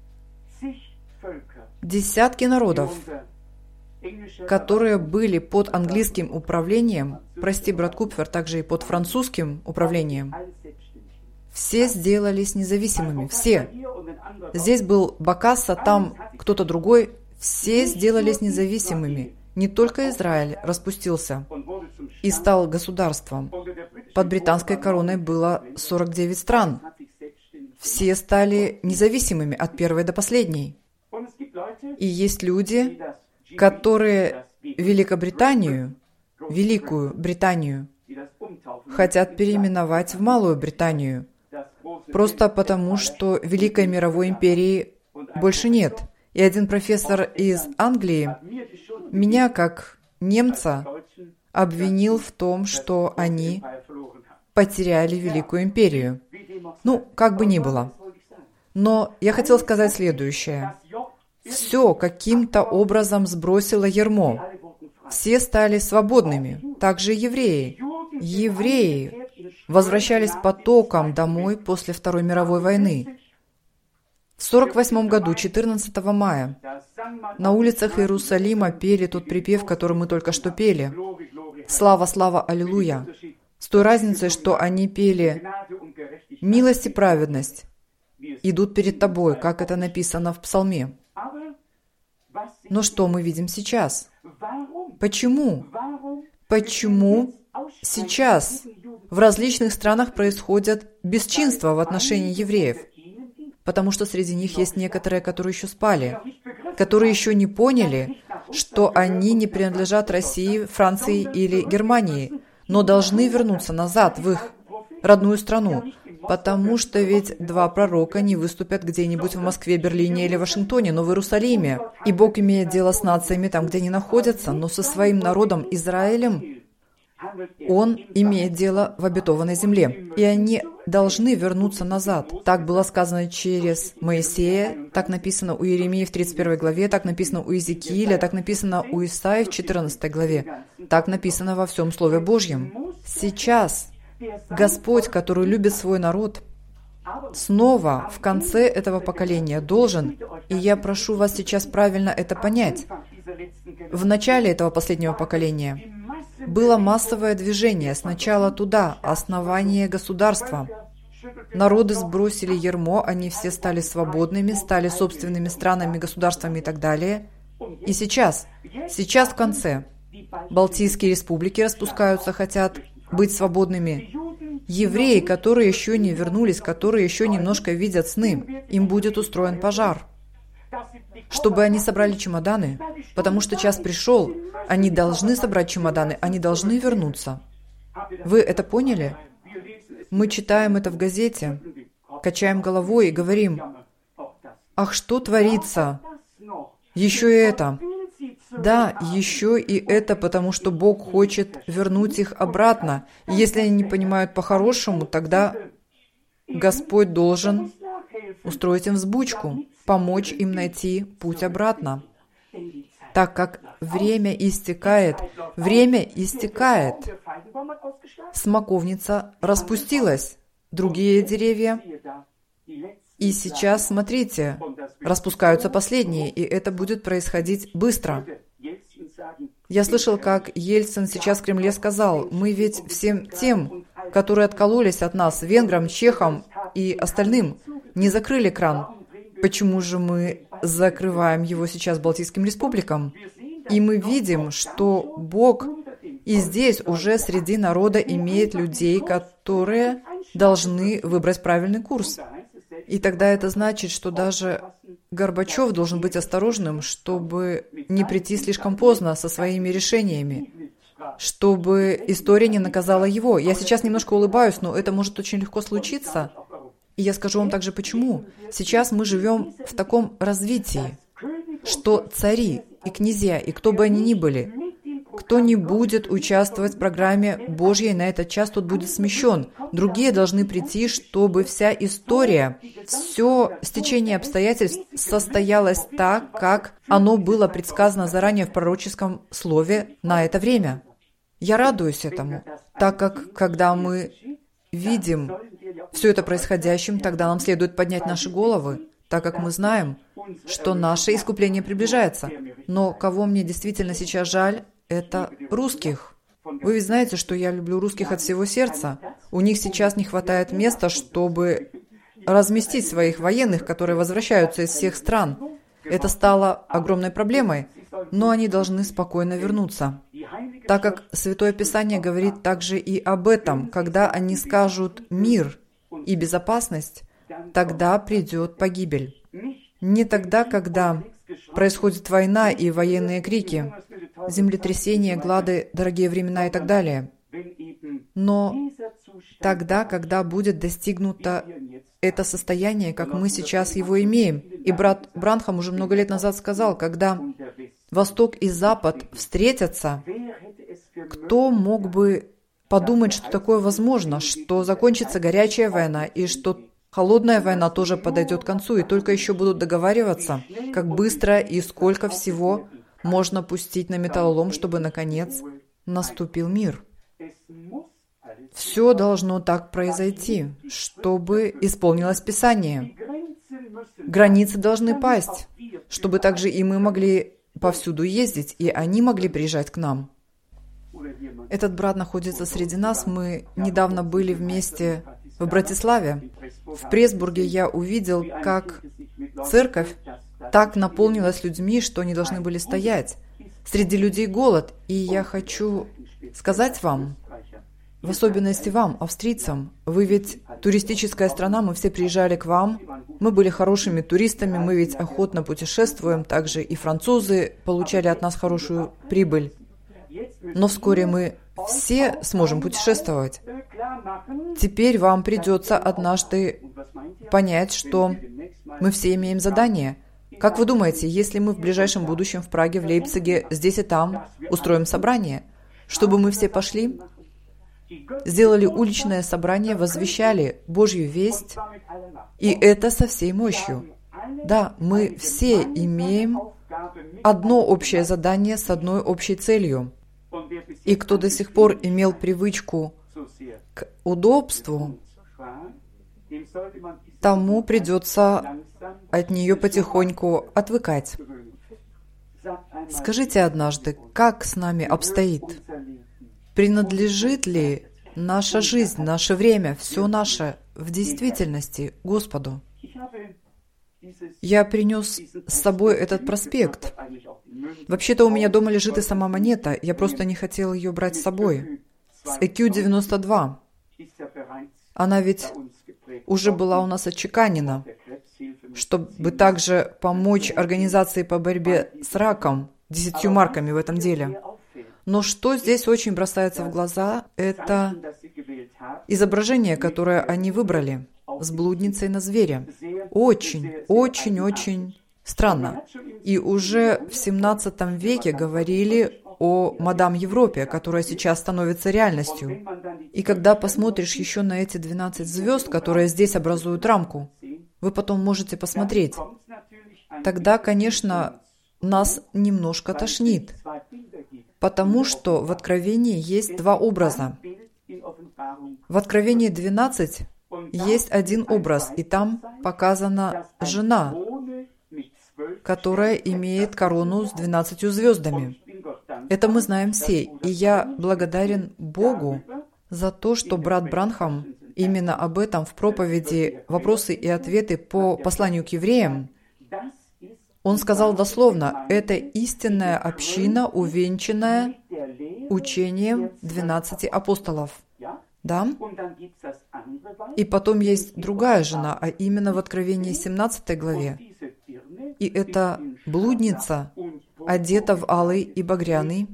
Десятки народов, которые были под английским управлением, прости, брат Купфер, также и под французским управлением, все сделались независимыми, все. Здесь был Бокассо, там кто-то другой, все сделались независимыми. Не только Израиль распустился и стал государством. Под британской короной было 49 стран. Все стали независимыми от первой до последней. И есть люди, которые Великобританию, Великую Британию, хотят переименовать в Малую Британию, просто потому, что Великой мировой империи больше нет. И один профессор из Англии меня, как немца, обвинил в том, что они потеряли Великую империю. Ну, как бы ни было. Но я хотел сказать следующее. Все каким-то образом сбросило ярмо. Все стали свободными, также евреи. Евреи возвращались потоком домой после Второй мировой войны. В 1948 году, 14 мая, на улицах Иерусалима пели тот припев, который мы только что пели. «Слава, слава, аллилуйя!» С той разницей, что они пели «Милость и праведность идут перед тобой», как это написано в Псалме. Но что мы видим сейчас? Почему? Почему сейчас в различных странах происходят бесчинства в отношении евреев? Потому что среди них есть некоторые, которые еще спали, которые еще не поняли, что они не принадлежат России, Франции или Германии, но должны вернуться назад в их родную страну, потому что ведь два пророка не выступят где-нибудь в Москве, Берлине или Вашингтоне, но в Иерусалиме. И Бог имеет дело с нациями там, где они находятся, но со своим народом Израилем Он имеет дело в обетованной земле. И они должны вернуться назад. Так было сказано через Моисея, так написано у Иеремии в 31 главе, так написано у Иезекииля, так написано у Исаии в 14 главе. Так написано во всем Слове Божьем. Сейчас Господь, который любит свой народ, снова в конце этого поколения должен, и я прошу вас сейчас правильно это понять, в начале этого последнего поколения было массовое движение, сначала туда, основание государства. Народы сбросили ярмо, они все стали свободными, стали собственными странами, государствами и так далее. И сейчас в конце, Балтийские республики распускаются, хотят быть свободными. Евреи, которые еще не вернулись, которые еще немножко видят сны, им будет устроен пожар. Чтобы они собрали чемоданы, потому что час пришел, они должны собрать чемоданы, они должны вернуться. Вы это поняли? Мы читаем это в газете, качаем головой и говорим: «Ах, что творится? Еще и это». Да, еще и это, потому что Бог хочет вернуть их обратно. И если они не понимают по-хорошему, тогда Господь должен устроить им взбучку, помочь им найти путь обратно. Так как время истекает. Смоковница распустилась, другие деревья. И сейчас, смотрите, распускаются последние, и это будет происходить быстро. Я слышал, как Ельцин сейчас в Кремле сказал: «Мы ведь всем тем которые откололись от нас, венграм, чехам и остальным, не закрыли кран. Почему же мы закрываем его сейчас Балтийским республикам? И мы видим, что Бог и здесь уже среди народа имеет людей, которые должны выбрать правильный курс. И тогда это значит, что даже Горбачев должен быть осторожным, чтобы не прийти слишком поздно со своими решениями, чтобы история не наказала его. Я сейчас немножко улыбаюсь, но это может очень легко случиться. И я скажу вам также почему. Сейчас мы живем в таком развитии, что цари и князья, и кто бы они ни были, кто не будет участвовать в программе Божьей на этот час, тот будет смещен. Другие должны прийти, чтобы вся история, все стечение обстоятельств состоялось так, как оно было предсказано заранее в пророческом слове на это время. Я радуюсь этому, так как, когда мы видим все это происходящим, тогда нам следует поднять наши головы, так как мы знаем, что наше искупление приближается. Но кого мне действительно сейчас жаль, это русских. Вы ведь знаете, что я люблю русских от всего сердца. У них сейчас не хватает места, чтобы разместить своих военных, которые возвращаются из всех стран. Это стало огромной проблемой, но они должны спокойно вернуться. Так как Святое Писание говорит также и об этом, когда они скажут «мир» и «безопасность», тогда придет погибель. Не тогда, когда происходит война и военные крики, землетрясения, глады, дорогие времена и так далее. Но тогда, когда будет достигнуто это состояние, как мы сейчас его имеем. И брат Бранхам уже много лет назад сказал, когда Восток и Запад встретятся, кто мог бы подумать, что такое возможно, что закончится горячая война и что холодная война тоже подойдет к концу, и только еще будут договариваться, как быстро и сколько всего можно пустить на металлолом, чтобы, наконец, наступил мир. Все должно так произойти, чтобы исполнилось Писание. Границы должны пасть, чтобы также и мы могли повсюду ездить, и они могли приезжать к нам. Этот брат находится среди нас. Мы недавно были вместе в Братиславе. В Пресбурге я увидел, как церковь так наполнилась людьми, что они должны были стоять. Среди людей голод. И я хочу сказать вам, в особенности вам, австрийцам, вы ведь туристическая страна, мы все приезжали к вам, мы были хорошими туристами, мы ведь охотно путешествуем, также и французы получали от нас хорошую прибыль. Но вскоре мы все сможем путешествовать. Теперь вам придется однажды понять, что мы все имеем задание. Как вы думаете, если мы в ближайшем будущем в Праге, в Лейпциге, здесь и там устроим собрание, чтобы мы все пошли, сделали уличное собрание, возвещали Божью весть, и это со всей мощью. Да, мы все имеем одно общее задание с одной общей целью. И кто до сих пор имел привычку к удобству, тому придется от нее потихоньку отвыкать. Скажите однажды, как с нами обстоит? Принадлежит ли наша жизнь, наше время, все наше в действительности Господу? Я принес с собой этот проспект. Вообще-то у меня дома лежит и сама монета, я просто не хотел ее брать с собой. С EQ-92. Она ведь уже была у нас отчеканена, чтобы также помочь организации по борьбе с раком 10 марками в этом деле. Но что здесь очень бросается в глаза, это изображение, которое они выбрали с блудницей на звере. Очень, очень, очень странно. И уже в 17 веке говорили о мадам Европе, которая сейчас становится реальностью. И когда посмотришь еще на эти 12 звезд, которые здесь образуют рамку, вы потом можете посмотреть. Тогда, конечно, нас немножко тошнит, потому что в Откровении есть два образа. В Откровении 12 есть один образ, и там показана жена, которая имеет корону с 12 звездами. Это мы знаем все, и я благодарен Богу за то, что брат Бранхам именно об этом в проповеди «Вопросы и ответы по посланию к евреям». Он сказал дословно: «Это истинная община, увенчанная учением 12 апостолов». Да? И потом есть другая жена, а именно в Откровении 17 главе. И это блудница, одета в алый и багряный,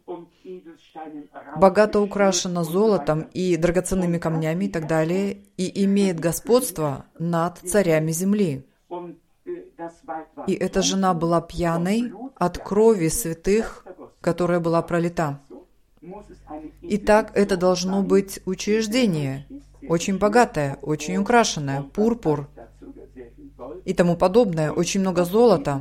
богато украшена золотом и драгоценными камнями и так далее, и имеет господство над царями земли. И эта жена была пьяной от крови святых, которая была пролита. Итак, это должно быть учреждение, очень богатое, очень украшенное, пурпур и тому подобное, очень много золота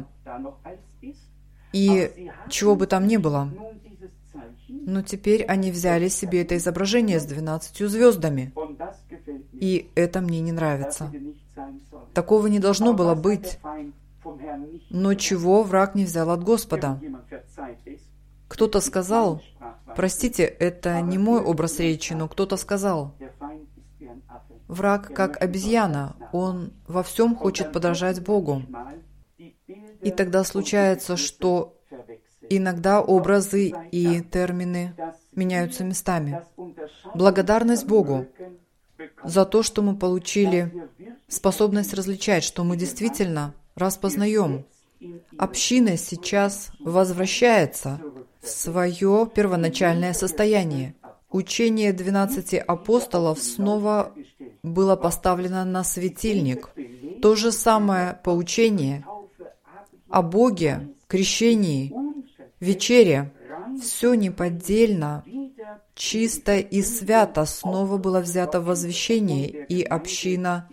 и чего бы там ни было. Но теперь они взяли себе это изображение с 12 звездами, и это мне не нравится. Такого не должно было быть. Но чего враг не взял от Господа? Кто-то сказал, простите, это не мой образ речи, но кто-то сказал, враг как обезьяна, он во всем хочет подражать Богу. И тогда случается, что иногда образы и термины меняются местами. Благодарность Богу за то, что мы получили способность различать, что мы действительно распознаем. Община сейчас возвращается в свое первоначальное состояние. Учение 12 апостолов снова было поставлено на светильник. То же самое поучение о Боге, крещении, вечере. Все неподдельно, чисто и свято снова было взято в возвещение, и община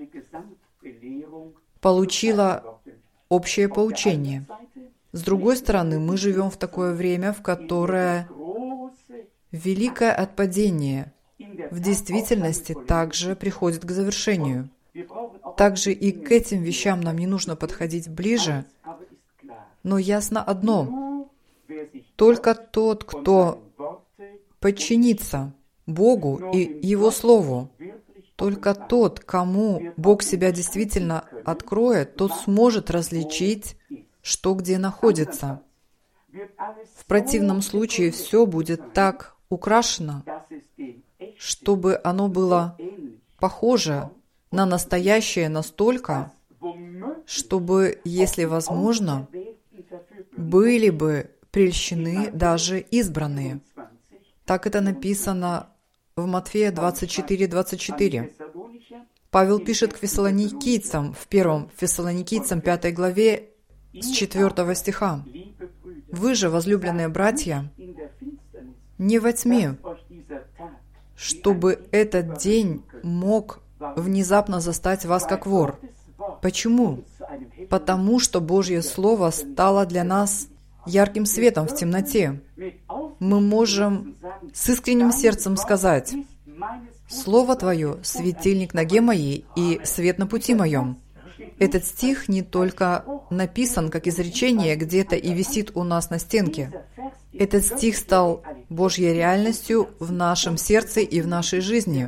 получила общее поучение. С другой стороны, мы живем в такое время, в которое великое отпадение в действительности также приходит к завершению. Также и к этим вещам нам не нужно подходить ближе, но ясно одно: только тот, кто подчинится Богу и Его Слову, только тот, кому Бог себя действительно откроет, тот сможет различить, что где находится. В противном случае все будет так украшено, чтобы оно было похоже на настоящее настолько, чтобы, если возможно, были бы прельщены даже избранные. Так это написано в Матфея 24:24. Павел пишет к фессалоникийцам в 1 Фессалоникийцам 5 главе с 4 стиха. «Вы же, возлюбленные братья, не во тьме, чтобы этот день мог внезапно застать вас как вор». Почему? Потому что Божье Слово стало для нас ярким светом в темноте. Мы можем с искренним сердцем сказать: «Слово Твое — светильник ноге моей и свет на пути моем». Этот стих не только написан как изречение где-то и висит у нас на стенке. Этот стих стал Божьей реальностью в нашем сердце и в нашей жизни.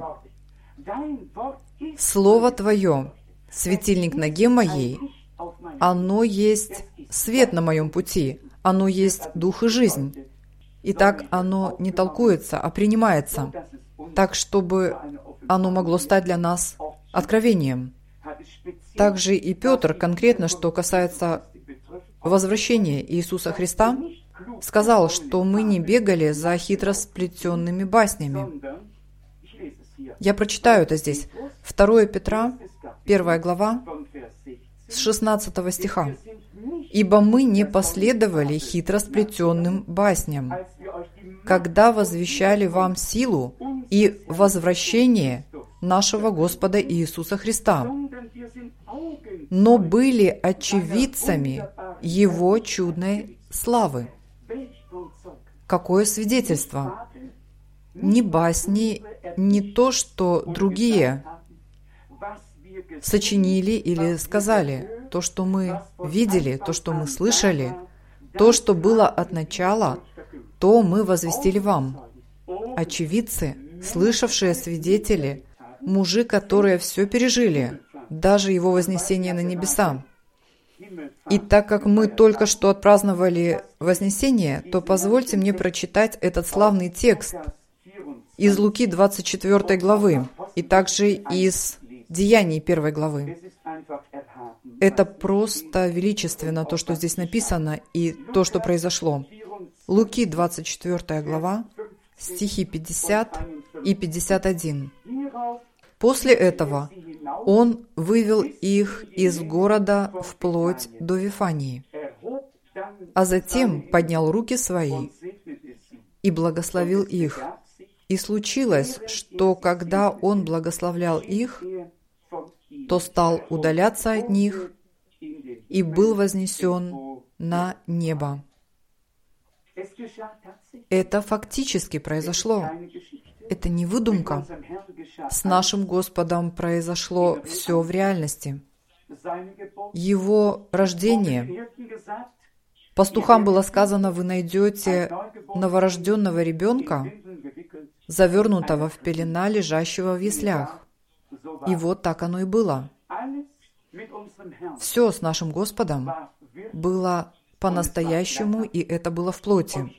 Слово Твое — светильник ноге моей, оно есть свет на моем пути, оно есть дух и жизнь. И так оно не толкуется, а принимается, так, чтобы оно могло стать для нас откровением. Также и Петр, конкретно, что касается возвращения Иисуса Христа, сказал, что мы не бегали за хитро сплетенными баснями. Я прочитаю это здесь. 2 Петра, 1 глава, с 16 стиха. «Ибо мы не последовали хитро сплетенным басням, когда возвещали вам силу и возвращение нашего Господа Иисуса Христа, но были очевидцами Его чудной славы». Какое свидетельство! Ни басни, ни то, что другие сочинили или сказали. То, что мы видели, то, что мы слышали, то, что было от начала, то мы возвестили вам. Очевидцы слышавшие свидетели, мужи, которые все пережили, даже его вознесение на небеса. И так как мы только что отпраздновали вознесение, то позвольте мне прочитать этот славный текст из Луки 24 главы и также из Деяний 1 главы. Это просто величественно, то, что здесь написано, и то, что произошло. Луки 24 глава, стихи 50 и 51. После этого он вывел их из города вплоть до Вифании, а затем поднял руки свои и благословил их. И случилось, что когда он благословлял их, то стал удаляться от них и был вознесен на небо. Это фактически произошло. Это не выдумка. С нашим Господом произошло все в реальности. Его рождение. Пастухам было сказано: вы найдете новорожденного ребенка, завернутого в пелена, лежащего в яслях. И вот так оно и было. Все с нашим Господом было по-настоящему, и это было в плоти.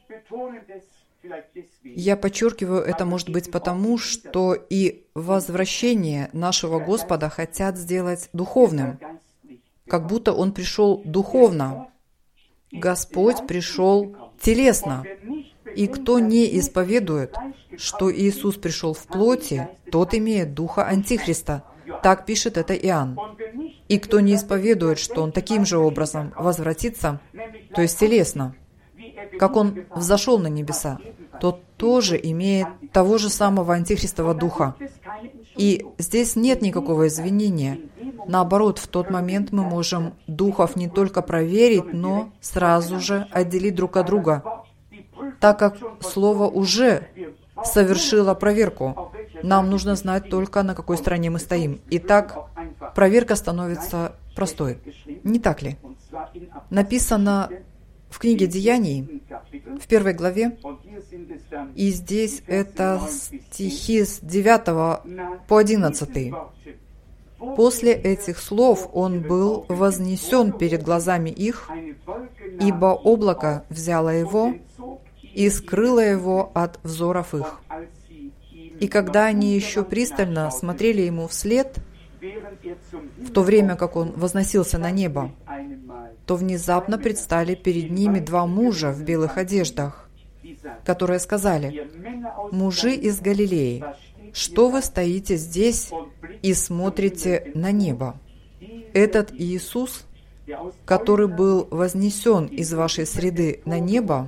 Я подчеркиваю это, может быть, потому, что и возвращение нашего Господа хотят сделать духовным, как будто Он пришел духовно. Господь пришел телесно. И кто не исповедует, что Иисус пришел в плоти, тот имеет духа Антихриста. Так пишет это Иоанн. И кто не исповедует, что Он таким же образом возвратится, то есть телесно, как Он взошел на небеса, тот тоже имеет того же самого антихристового духа. И здесь нет никакого извинения. Наоборот, в тот момент мы можем духов не только проверить, но сразу же отделить друг от друга, так как Слово уже совершило проверку. Нам нужно знать только, на какой стороне мы стоим. Итак, проверка становится простой. Не так ли? Написано в книге Деяний, в 1 главе, и здесь это стихи с 9 по 11. После этих слов он был вознесен перед глазами их, ибо облако взяло его и скрыло его от взоров их. И когда они еще пристально смотрели ему вслед, в то время как он возносился на небо, то внезапно предстали перед ними два мужа в белых одеждах, которые сказали: «Мужи из Галилеи, что вы стоите здесь и смотрите на небо? Этот Иисус, который был вознесен из вашей среды на небо,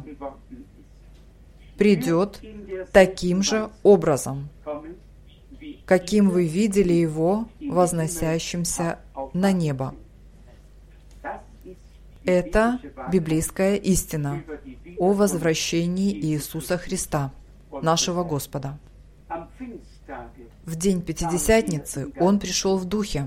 придет таким же образом, каким вы видели Его возносящимся на небо». Это библейская истина о возвращении Иисуса Христа, нашего Господа. В день Пятидесятницы Он пришел в Духе,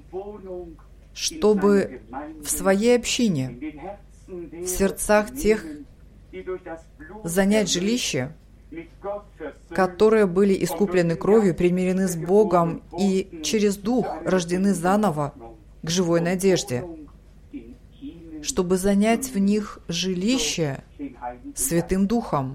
чтобы в своей общине, в сердцах тех, занять жилище, которые были искуплены кровью, примирены с Богом и через Дух рождены заново к живой надежде, чтобы занять в них жилище Святым Духом.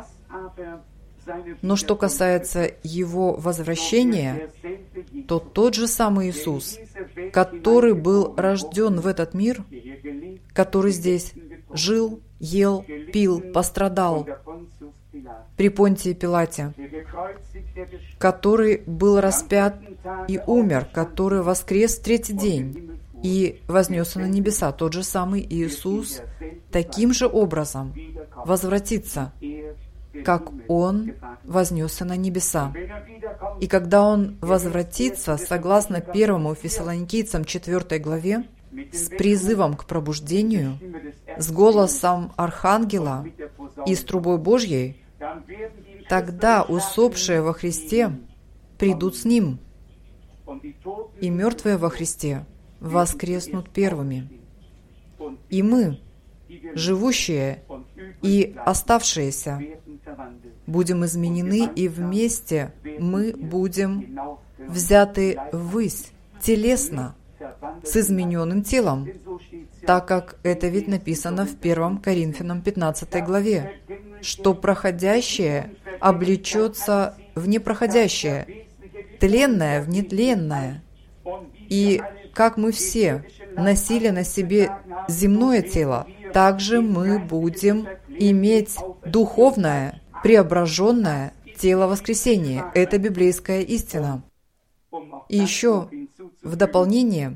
Но что касается Его возвращения, то тот же самый Иисус, который был рожден в этот мир, который здесь жил, ел, пил, пострадал при Понтии Пилате, который был распят и умер, который воскрес в третий день и вознесся на небеса, тот же самый Иисус таким же образом возвратится, как Он вознесся на небеса. И когда Он возвратится, согласно 1 Фессалоникийцам 4 главе, с призывом к пробуждению, с голосом Архангела и с трубой Божьей, тогда усопшие во Христе придут с Ним, и мертвые во Христе воскреснут первыми. И мы, живущие и оставшиеся, будем изменены, и вместе мы будем взяты ввысь, телесно, с измененным телом, так как это ведь написано в 1 Коринфянам 15 главе, что проходящее облечется в непроходящее, тленное в нетленное. И как мы все носили на себе земное тело, также мы будем иметь духовное, преображенное тело воскресения. Это библейская истина. И еще в дополнение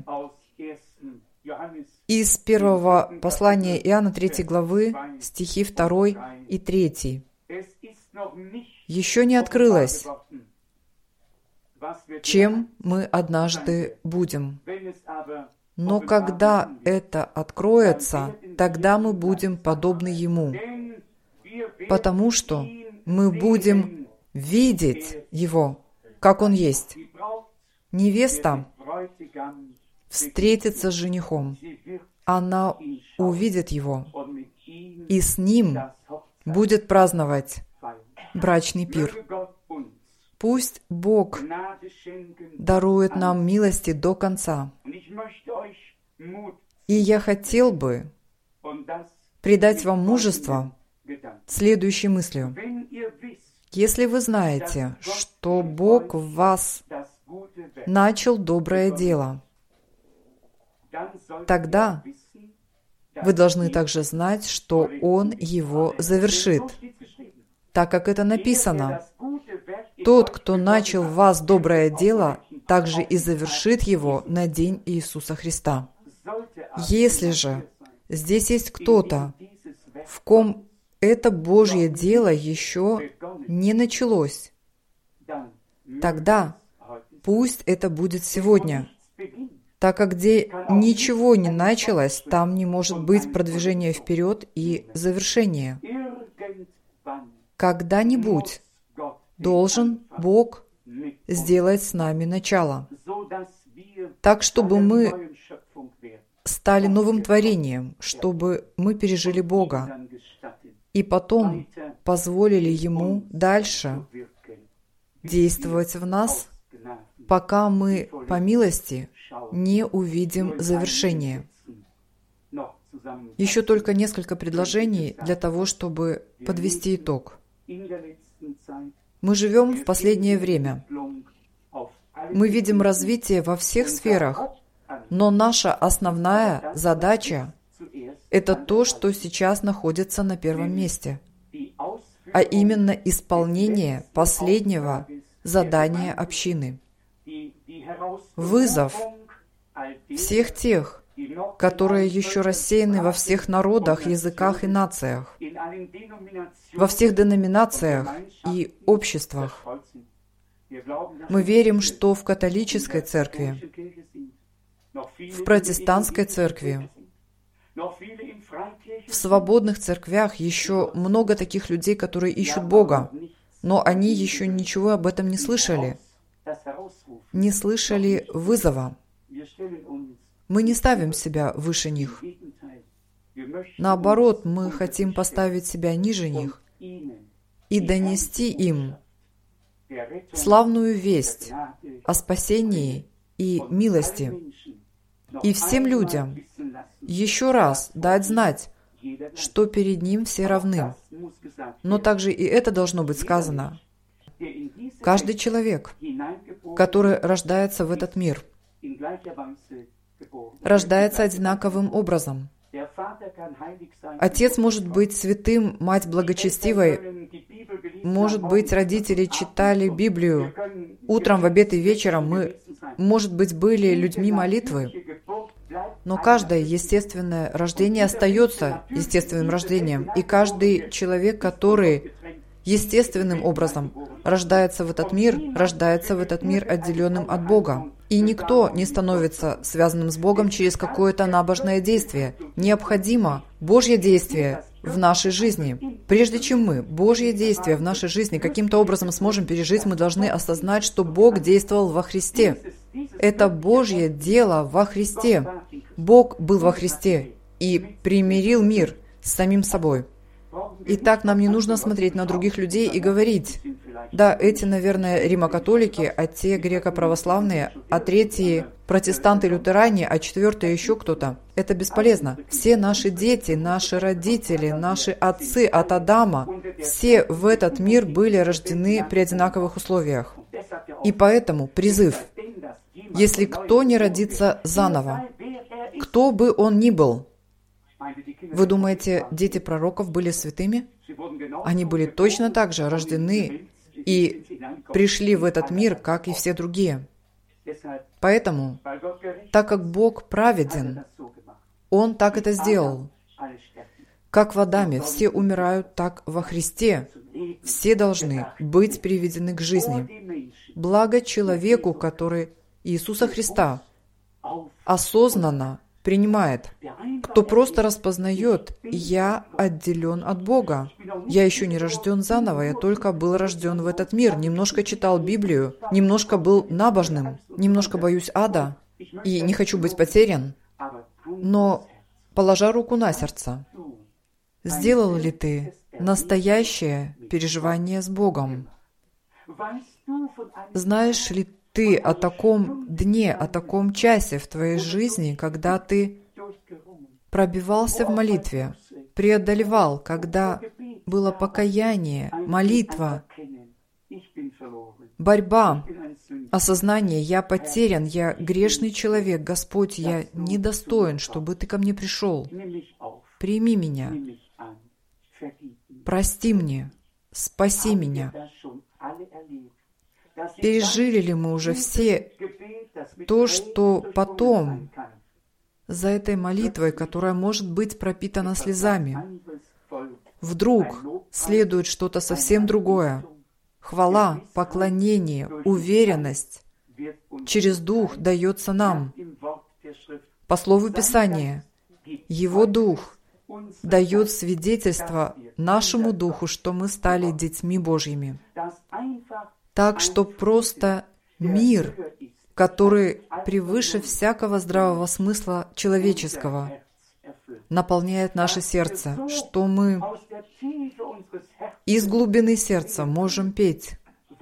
из первого послания Иоанна 3 главы, стихи 2 и 3. «Еще не открылось, чем мы однажды будем. Но когда это откроется, тогда мы будем подобны Ему, потому что мы будем видеть Его, как Он есть». Невеста встретится с женихом, она увидит его, и с ним будет праздновать брачный пир. Пусть Бог дарует нам милости до конца. И я хотел бы придать вам мужество следующей мыслью. Если вы знаете, что Бог в вас начал доброе дело, тогда вы должны также знать, что Он его завершит, так как это написано. Тот, кто начал в вас доброе дело, также и завершит его на день Иисуса Христа. Если же здесь есть кто-то, в ком это Божье дело еще не началось, тогда пусть это будет сегодня, так как где ничего не началось, там не может быть продвижения вперед и завершения. Когда-нибудь должен Бог сделать с нами начало, так, чтобы мы стали новым творением, чтобы мы пережили Бога, и потом позволили Ему дальше действовать в нас, пока мы по милости не увидим завершения. Еще только несколько предложений для того, чтобы подвести итог. Мы живем в последнее время. Мы видим развитие во всех сферах, но наша основная задача – это то, что сейчас находится на первом месте, а именно исполнение последнего задания общины. Вызов всех тех, которые еще рассеяны во всех народах, языках и нациях, во всех деноминациях и обществах. Мы верим, что в католической церкви, в протестантской церкви, в свободных церквях еще много таких людей, которые ищут Бога, но они еще ничего об этом не слышали вызова. Мы не ставим себя выше них. Наоборот, мы хотим поставить себя ниже них и донести им славную весть о спасении и милости. И всем людям еще раз дать знать, что перед Ним все равны. Но также и это должно быть сказано. Каждый человек, который рождается в этот мир, рождается одинаковым образом. Отец может быть святым, мать благочестивой. Может быть, родители читали Библию утром, в обед и вечером. Мы, может быть, были людьми молитвы. Но каждое естественное рождение остается естественным рождением. И каждый человек, который естественным образом рождается в этот мир отделенным от Бога. И никто не становится связанным с Богом через какое-то набожное действие. Необходимо Божье действие в нашей жизни. Прежде чем мы Божье действие в нашей жизни каким-то образом сможем пережить, мы должны осознать, что Бог действовал во Христе. Это Божье дело во Христе. Бог был во Христе и примирил мир с самим собой. Итак, нам не нужно смотреть на других людей и говорить: да, эти, наверное, римокатолики, а те греко-православные, а третьи протестанты-лютеране, а четвертые еще кто-то. Это бесполезно. Все наши дети, наши родители, наши отцы от Адама, все в этот мир были рождены при одинаковых условиях. И поэтому призыв: если кто не родится заново, кто бы он ни был. Вы думаете, дети пророков были святыми? Они были точно так же рождены и пришли в этот мир, как и все другие. Поэтому, так как Бог праведен, Он так это сделал. Как в Адаме все умирают, так во Христе все должны быть приведены к жизни. Благо человеку, который Иисуса Христа осознанно принимает, кто просто распознает: я отделен от Бога. Я еще не рожден заново, я только был рожден в этот мир, немножко читал Библию, немножко был набожным, немножко боюсь ада и не хочу быть потерян. Но, положа руку на сердце, сделал ли ты настоящее переживание с Богом? Знаешь ли ты о таком дне, о таком часе в твоей жизни, когда ты пробивался в молитве, преодолевал, когда было покаяние, молитва, борьба, осознание: я потерян, я грешный человек, Господь, я недостоин, чтобы Ты ко мне пришел. Прими меня, прости мне, спаси меня. Пережили ли мы уже все то, что потом, за этой молитвой, которая может быть пропитана слезами, вдруг следует что-то совсем другое? Хвала, поклонение, уверенность через Дух дается нам. По слову Писания, Его Дух дает свидетельство нашему Духу, что мы стали детьми Божьими. Так что просто мир, который превыше всякого здравого смысла человеческого, наполняет наше сердце, что мы из глубины сердца можем петь.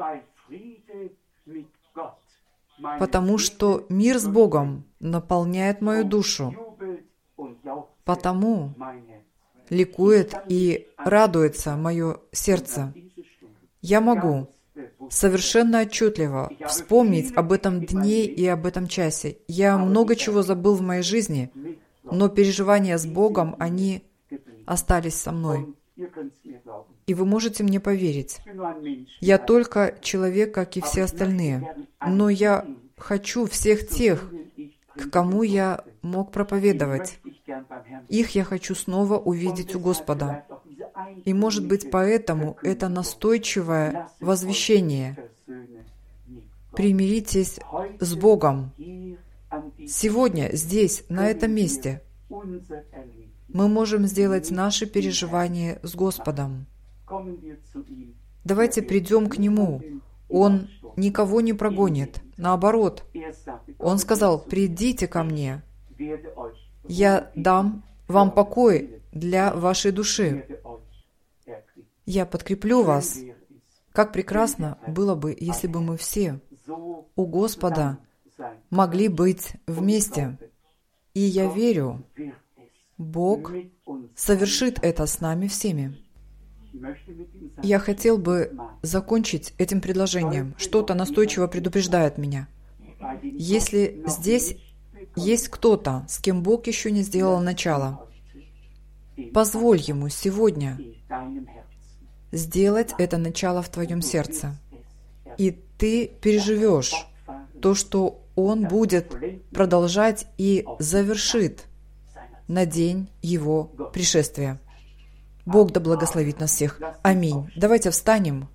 Потому что мир с Богом наполняет мою душу. Потому ликует и радуется мое сердце. Я могу совершенно отчетливо вспомнить об этом дне и об этом часе. Я много чего забыл в моей жизни, но переживания с Богом, они остались со мной. И вы можете мне поверить. Я только человек, как и все остальные. Но я хочу всех тех, к кому я мог проповедовать. Их я хочу снова увидеть у Господа. И, может быть, поэтому это настойчивое возвещение. Примиритесь с Богом. Сегодня, здесь, на этом месте, мы можем сделать наши переживания с Господом. Давайте придем к Нему. Он никого не прогонит. Наоборот, Он сказал: «Придите ко мне, я дам вам покой для вашей души. Я подкреплю вас». Как прекрасно было бы, если бы мы все у Господа могли быть вместе. И я верю, Бог совершит это с нами всеми. Я хотел бы закончить этим предложением. Что-то настойчиво предупреждает меня. Если здесь есть кто-то, с кем Бог еще не сделал начало, позволь Ему сегодня сделать это начало в твоем сердце. И ты переживешь то, что Он будет продолжать и завершит на день Его пришествия. Бог да благословит нас всех. Аминь. Давайте встанем.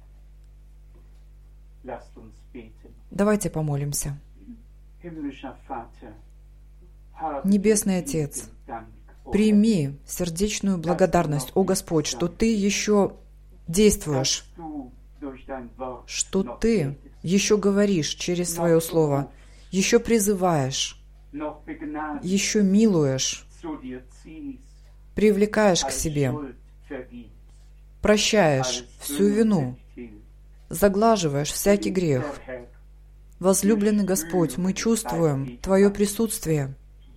Давайте помолимся. Небесный Отец, прими сердечную благодарность, о Господь, что Ты еще действуешь, что Ты еще говоришь через Свое Слово, еще призываешь, еще милуешь, привлекаешь к себе прощаешь всю вину, заглаживаешь всякий грех. Возлюбленный Господь, мы чувствуем Твое присутствие.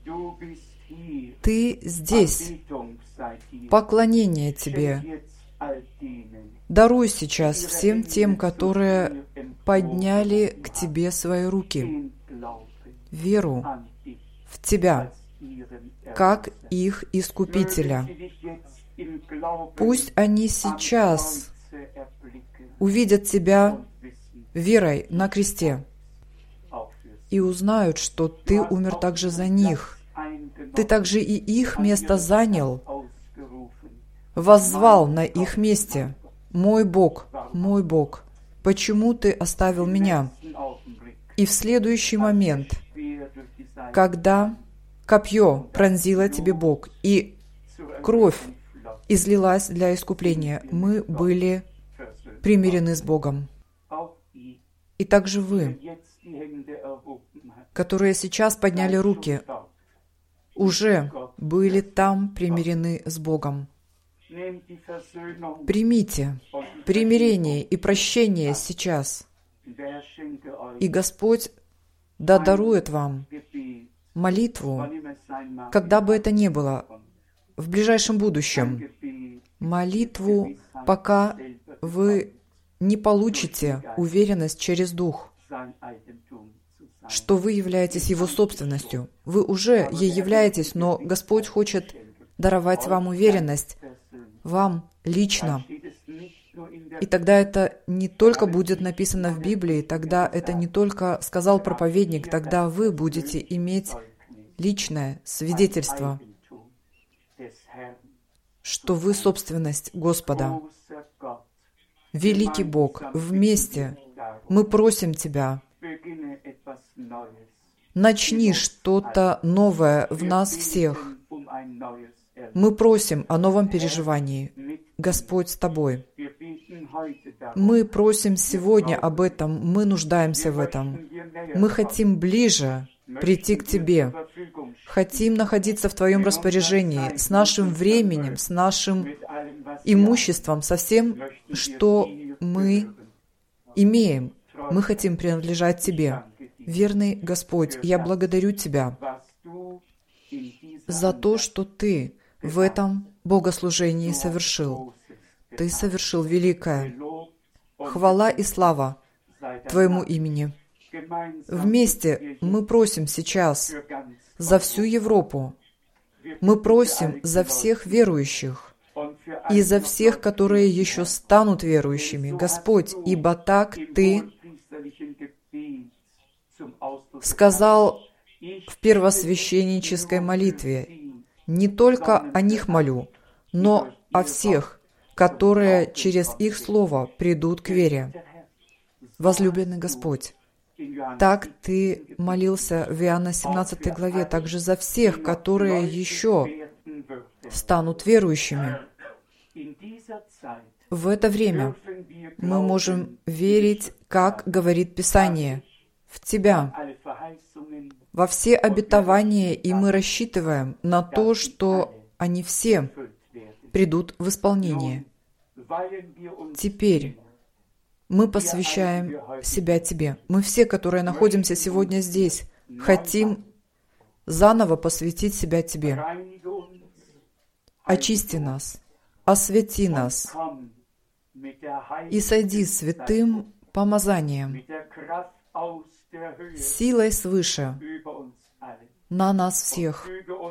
Ты здесь. Поклонение Тебе. Даруй сейчас всем тем, которые подняли к Тебе свои руки, веру в Тебя, как их Искупителя. Пусть они сейчас увидят Тебя верой на кресте и узнают, что Ты умер также за них. Ты также и их место занял, воззвал на их месте. Мой Бог, почему Ты оставил меня? И в следующий момент, когда копье пронзило Тебе Бог, и кровь излилась для искупления, мы были примирены с Богом. И также вы, которые сейчас подняли руки, уже были там примирены с Богом. Примите примирение и прощение сейчас, и Господь да дарует вам молитву, когда бы это ни было, в ближайшем будущем, молитву, пока вы не получите уверенность через Дух, что вы являетесь Его собственностью. Вы уже ей являетесь, но Господь хочет даровать вам уверенность, вам лично. И тогда это не только будет написано в Библии, тогда это не только сказал проповедник, тогда вы будете иметь личное свидетельство, что вы собственность Господа. Великий Бог, вместе мы просим Тебя, начни что-то новое в нас всех. Мы просим о новом переживании. Господь с Тобой. Мы просим сегодня об этом, мы нуждаемся в этом. Мы хотим ближе прийти к Тебе. Хотим находиться в Твоем распоряжении, с нашим временем, с нашим имуществом, со всем, что мы имеем. Мы хотим принадлежать Тебе. Верный Господь, я благодарю Тебя за то, что Ты в этом богослужении совершил. Ты совершил великое. Хвала и слава Твоему имени. Вместе мы просим сейчас за всю Европу. Мы просим за всех верующих и за всех, которые еще станут верующими. Господь, ибо так Ты сказал в первосвященнической молитве: «Не только о них молю, но о всех, которые через их слово придут к вере». Возлюбленный Господь, так Ты молился в Иоанна 17 главе также за всех, которые еще станут верующими. В это время мы можем верить, как говорит Писание, в Тебя, во все обетования, и мы рассчитываем на то, что они все придут в исполнение. Теперь мы посвящаем себя Тебе. Мы все, которые находимся сегодня здесь, хотим заново посвятить себя Тебе. Очисти нас, освети нас и сойди святым помазанием, силой свыше на нас всех,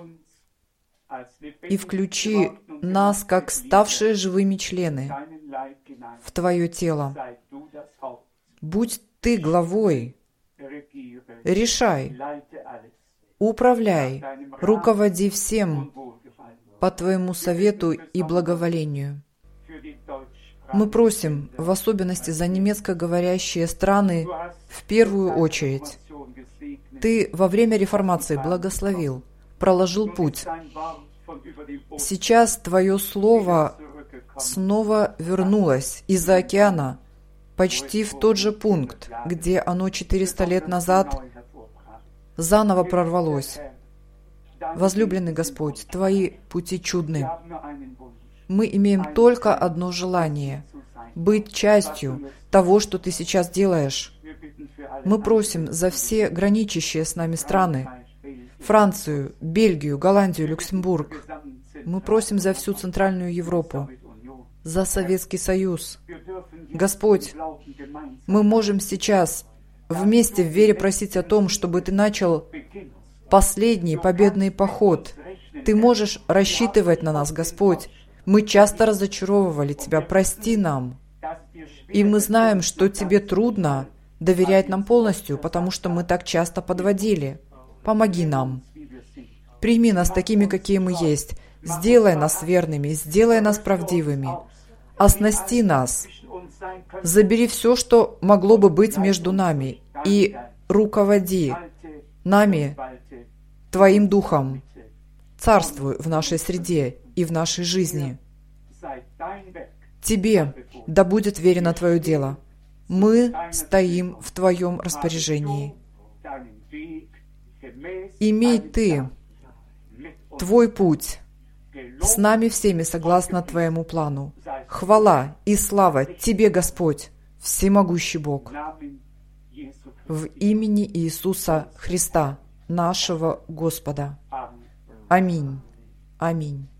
и включи нас, как ставшие живыми члены, в Твое тело. Будь Ты главой, решай, управляй, руководи всем по Твоему совету и благоволению. Мы просим, в особенности за немецкоговорящие страны, в первую очередь. Ты во время реформации благословил, проложил путь. Сейчас Твое Слово снова вернулось из-за океана, почти в тот же пункт, где оно 400 лет назад заново прорвалось. Возлюбленный Господь, Твои пути чудны. Мы имеем только одно желание – быть частью того, что Ты сейчас делаешь. Мы просим за все граничащие с нами страны – Францию, Бельгию, Голландию, Люксембург. Мы просим за всю Центральную Европу, за Советский Союз. Господь, мы можем сейчас вместе в вере просить о том, чтобы Ты начал последний победный поход. Ты можешь рассчитывать на нас, Господь. Мы часто разочаровывали Тебя, прости нам. И мы знаем, что Тебе трудно доверять нам полностью, потому что мы так часто подводили. Помоги нам. Прими нас такими, какие мы есть. Сделай нас верными, сделай нас правдивыми. Оснасти нас. Забери все, что могло бы быть между нами, и руководи нами Твоим Духом. Царствуй в нашей среде и в нашей жизни. Тебе да будет верено Твое дело. Мы стоим в Твоем распоряжении. Имей Ты Твой путь с нами всеми согласно Твоему плану. Хвала и слава Тебе, Господь, всемогущий Бог. В имени Иисуса Христа, нашего Господа. Аминь. Аминь.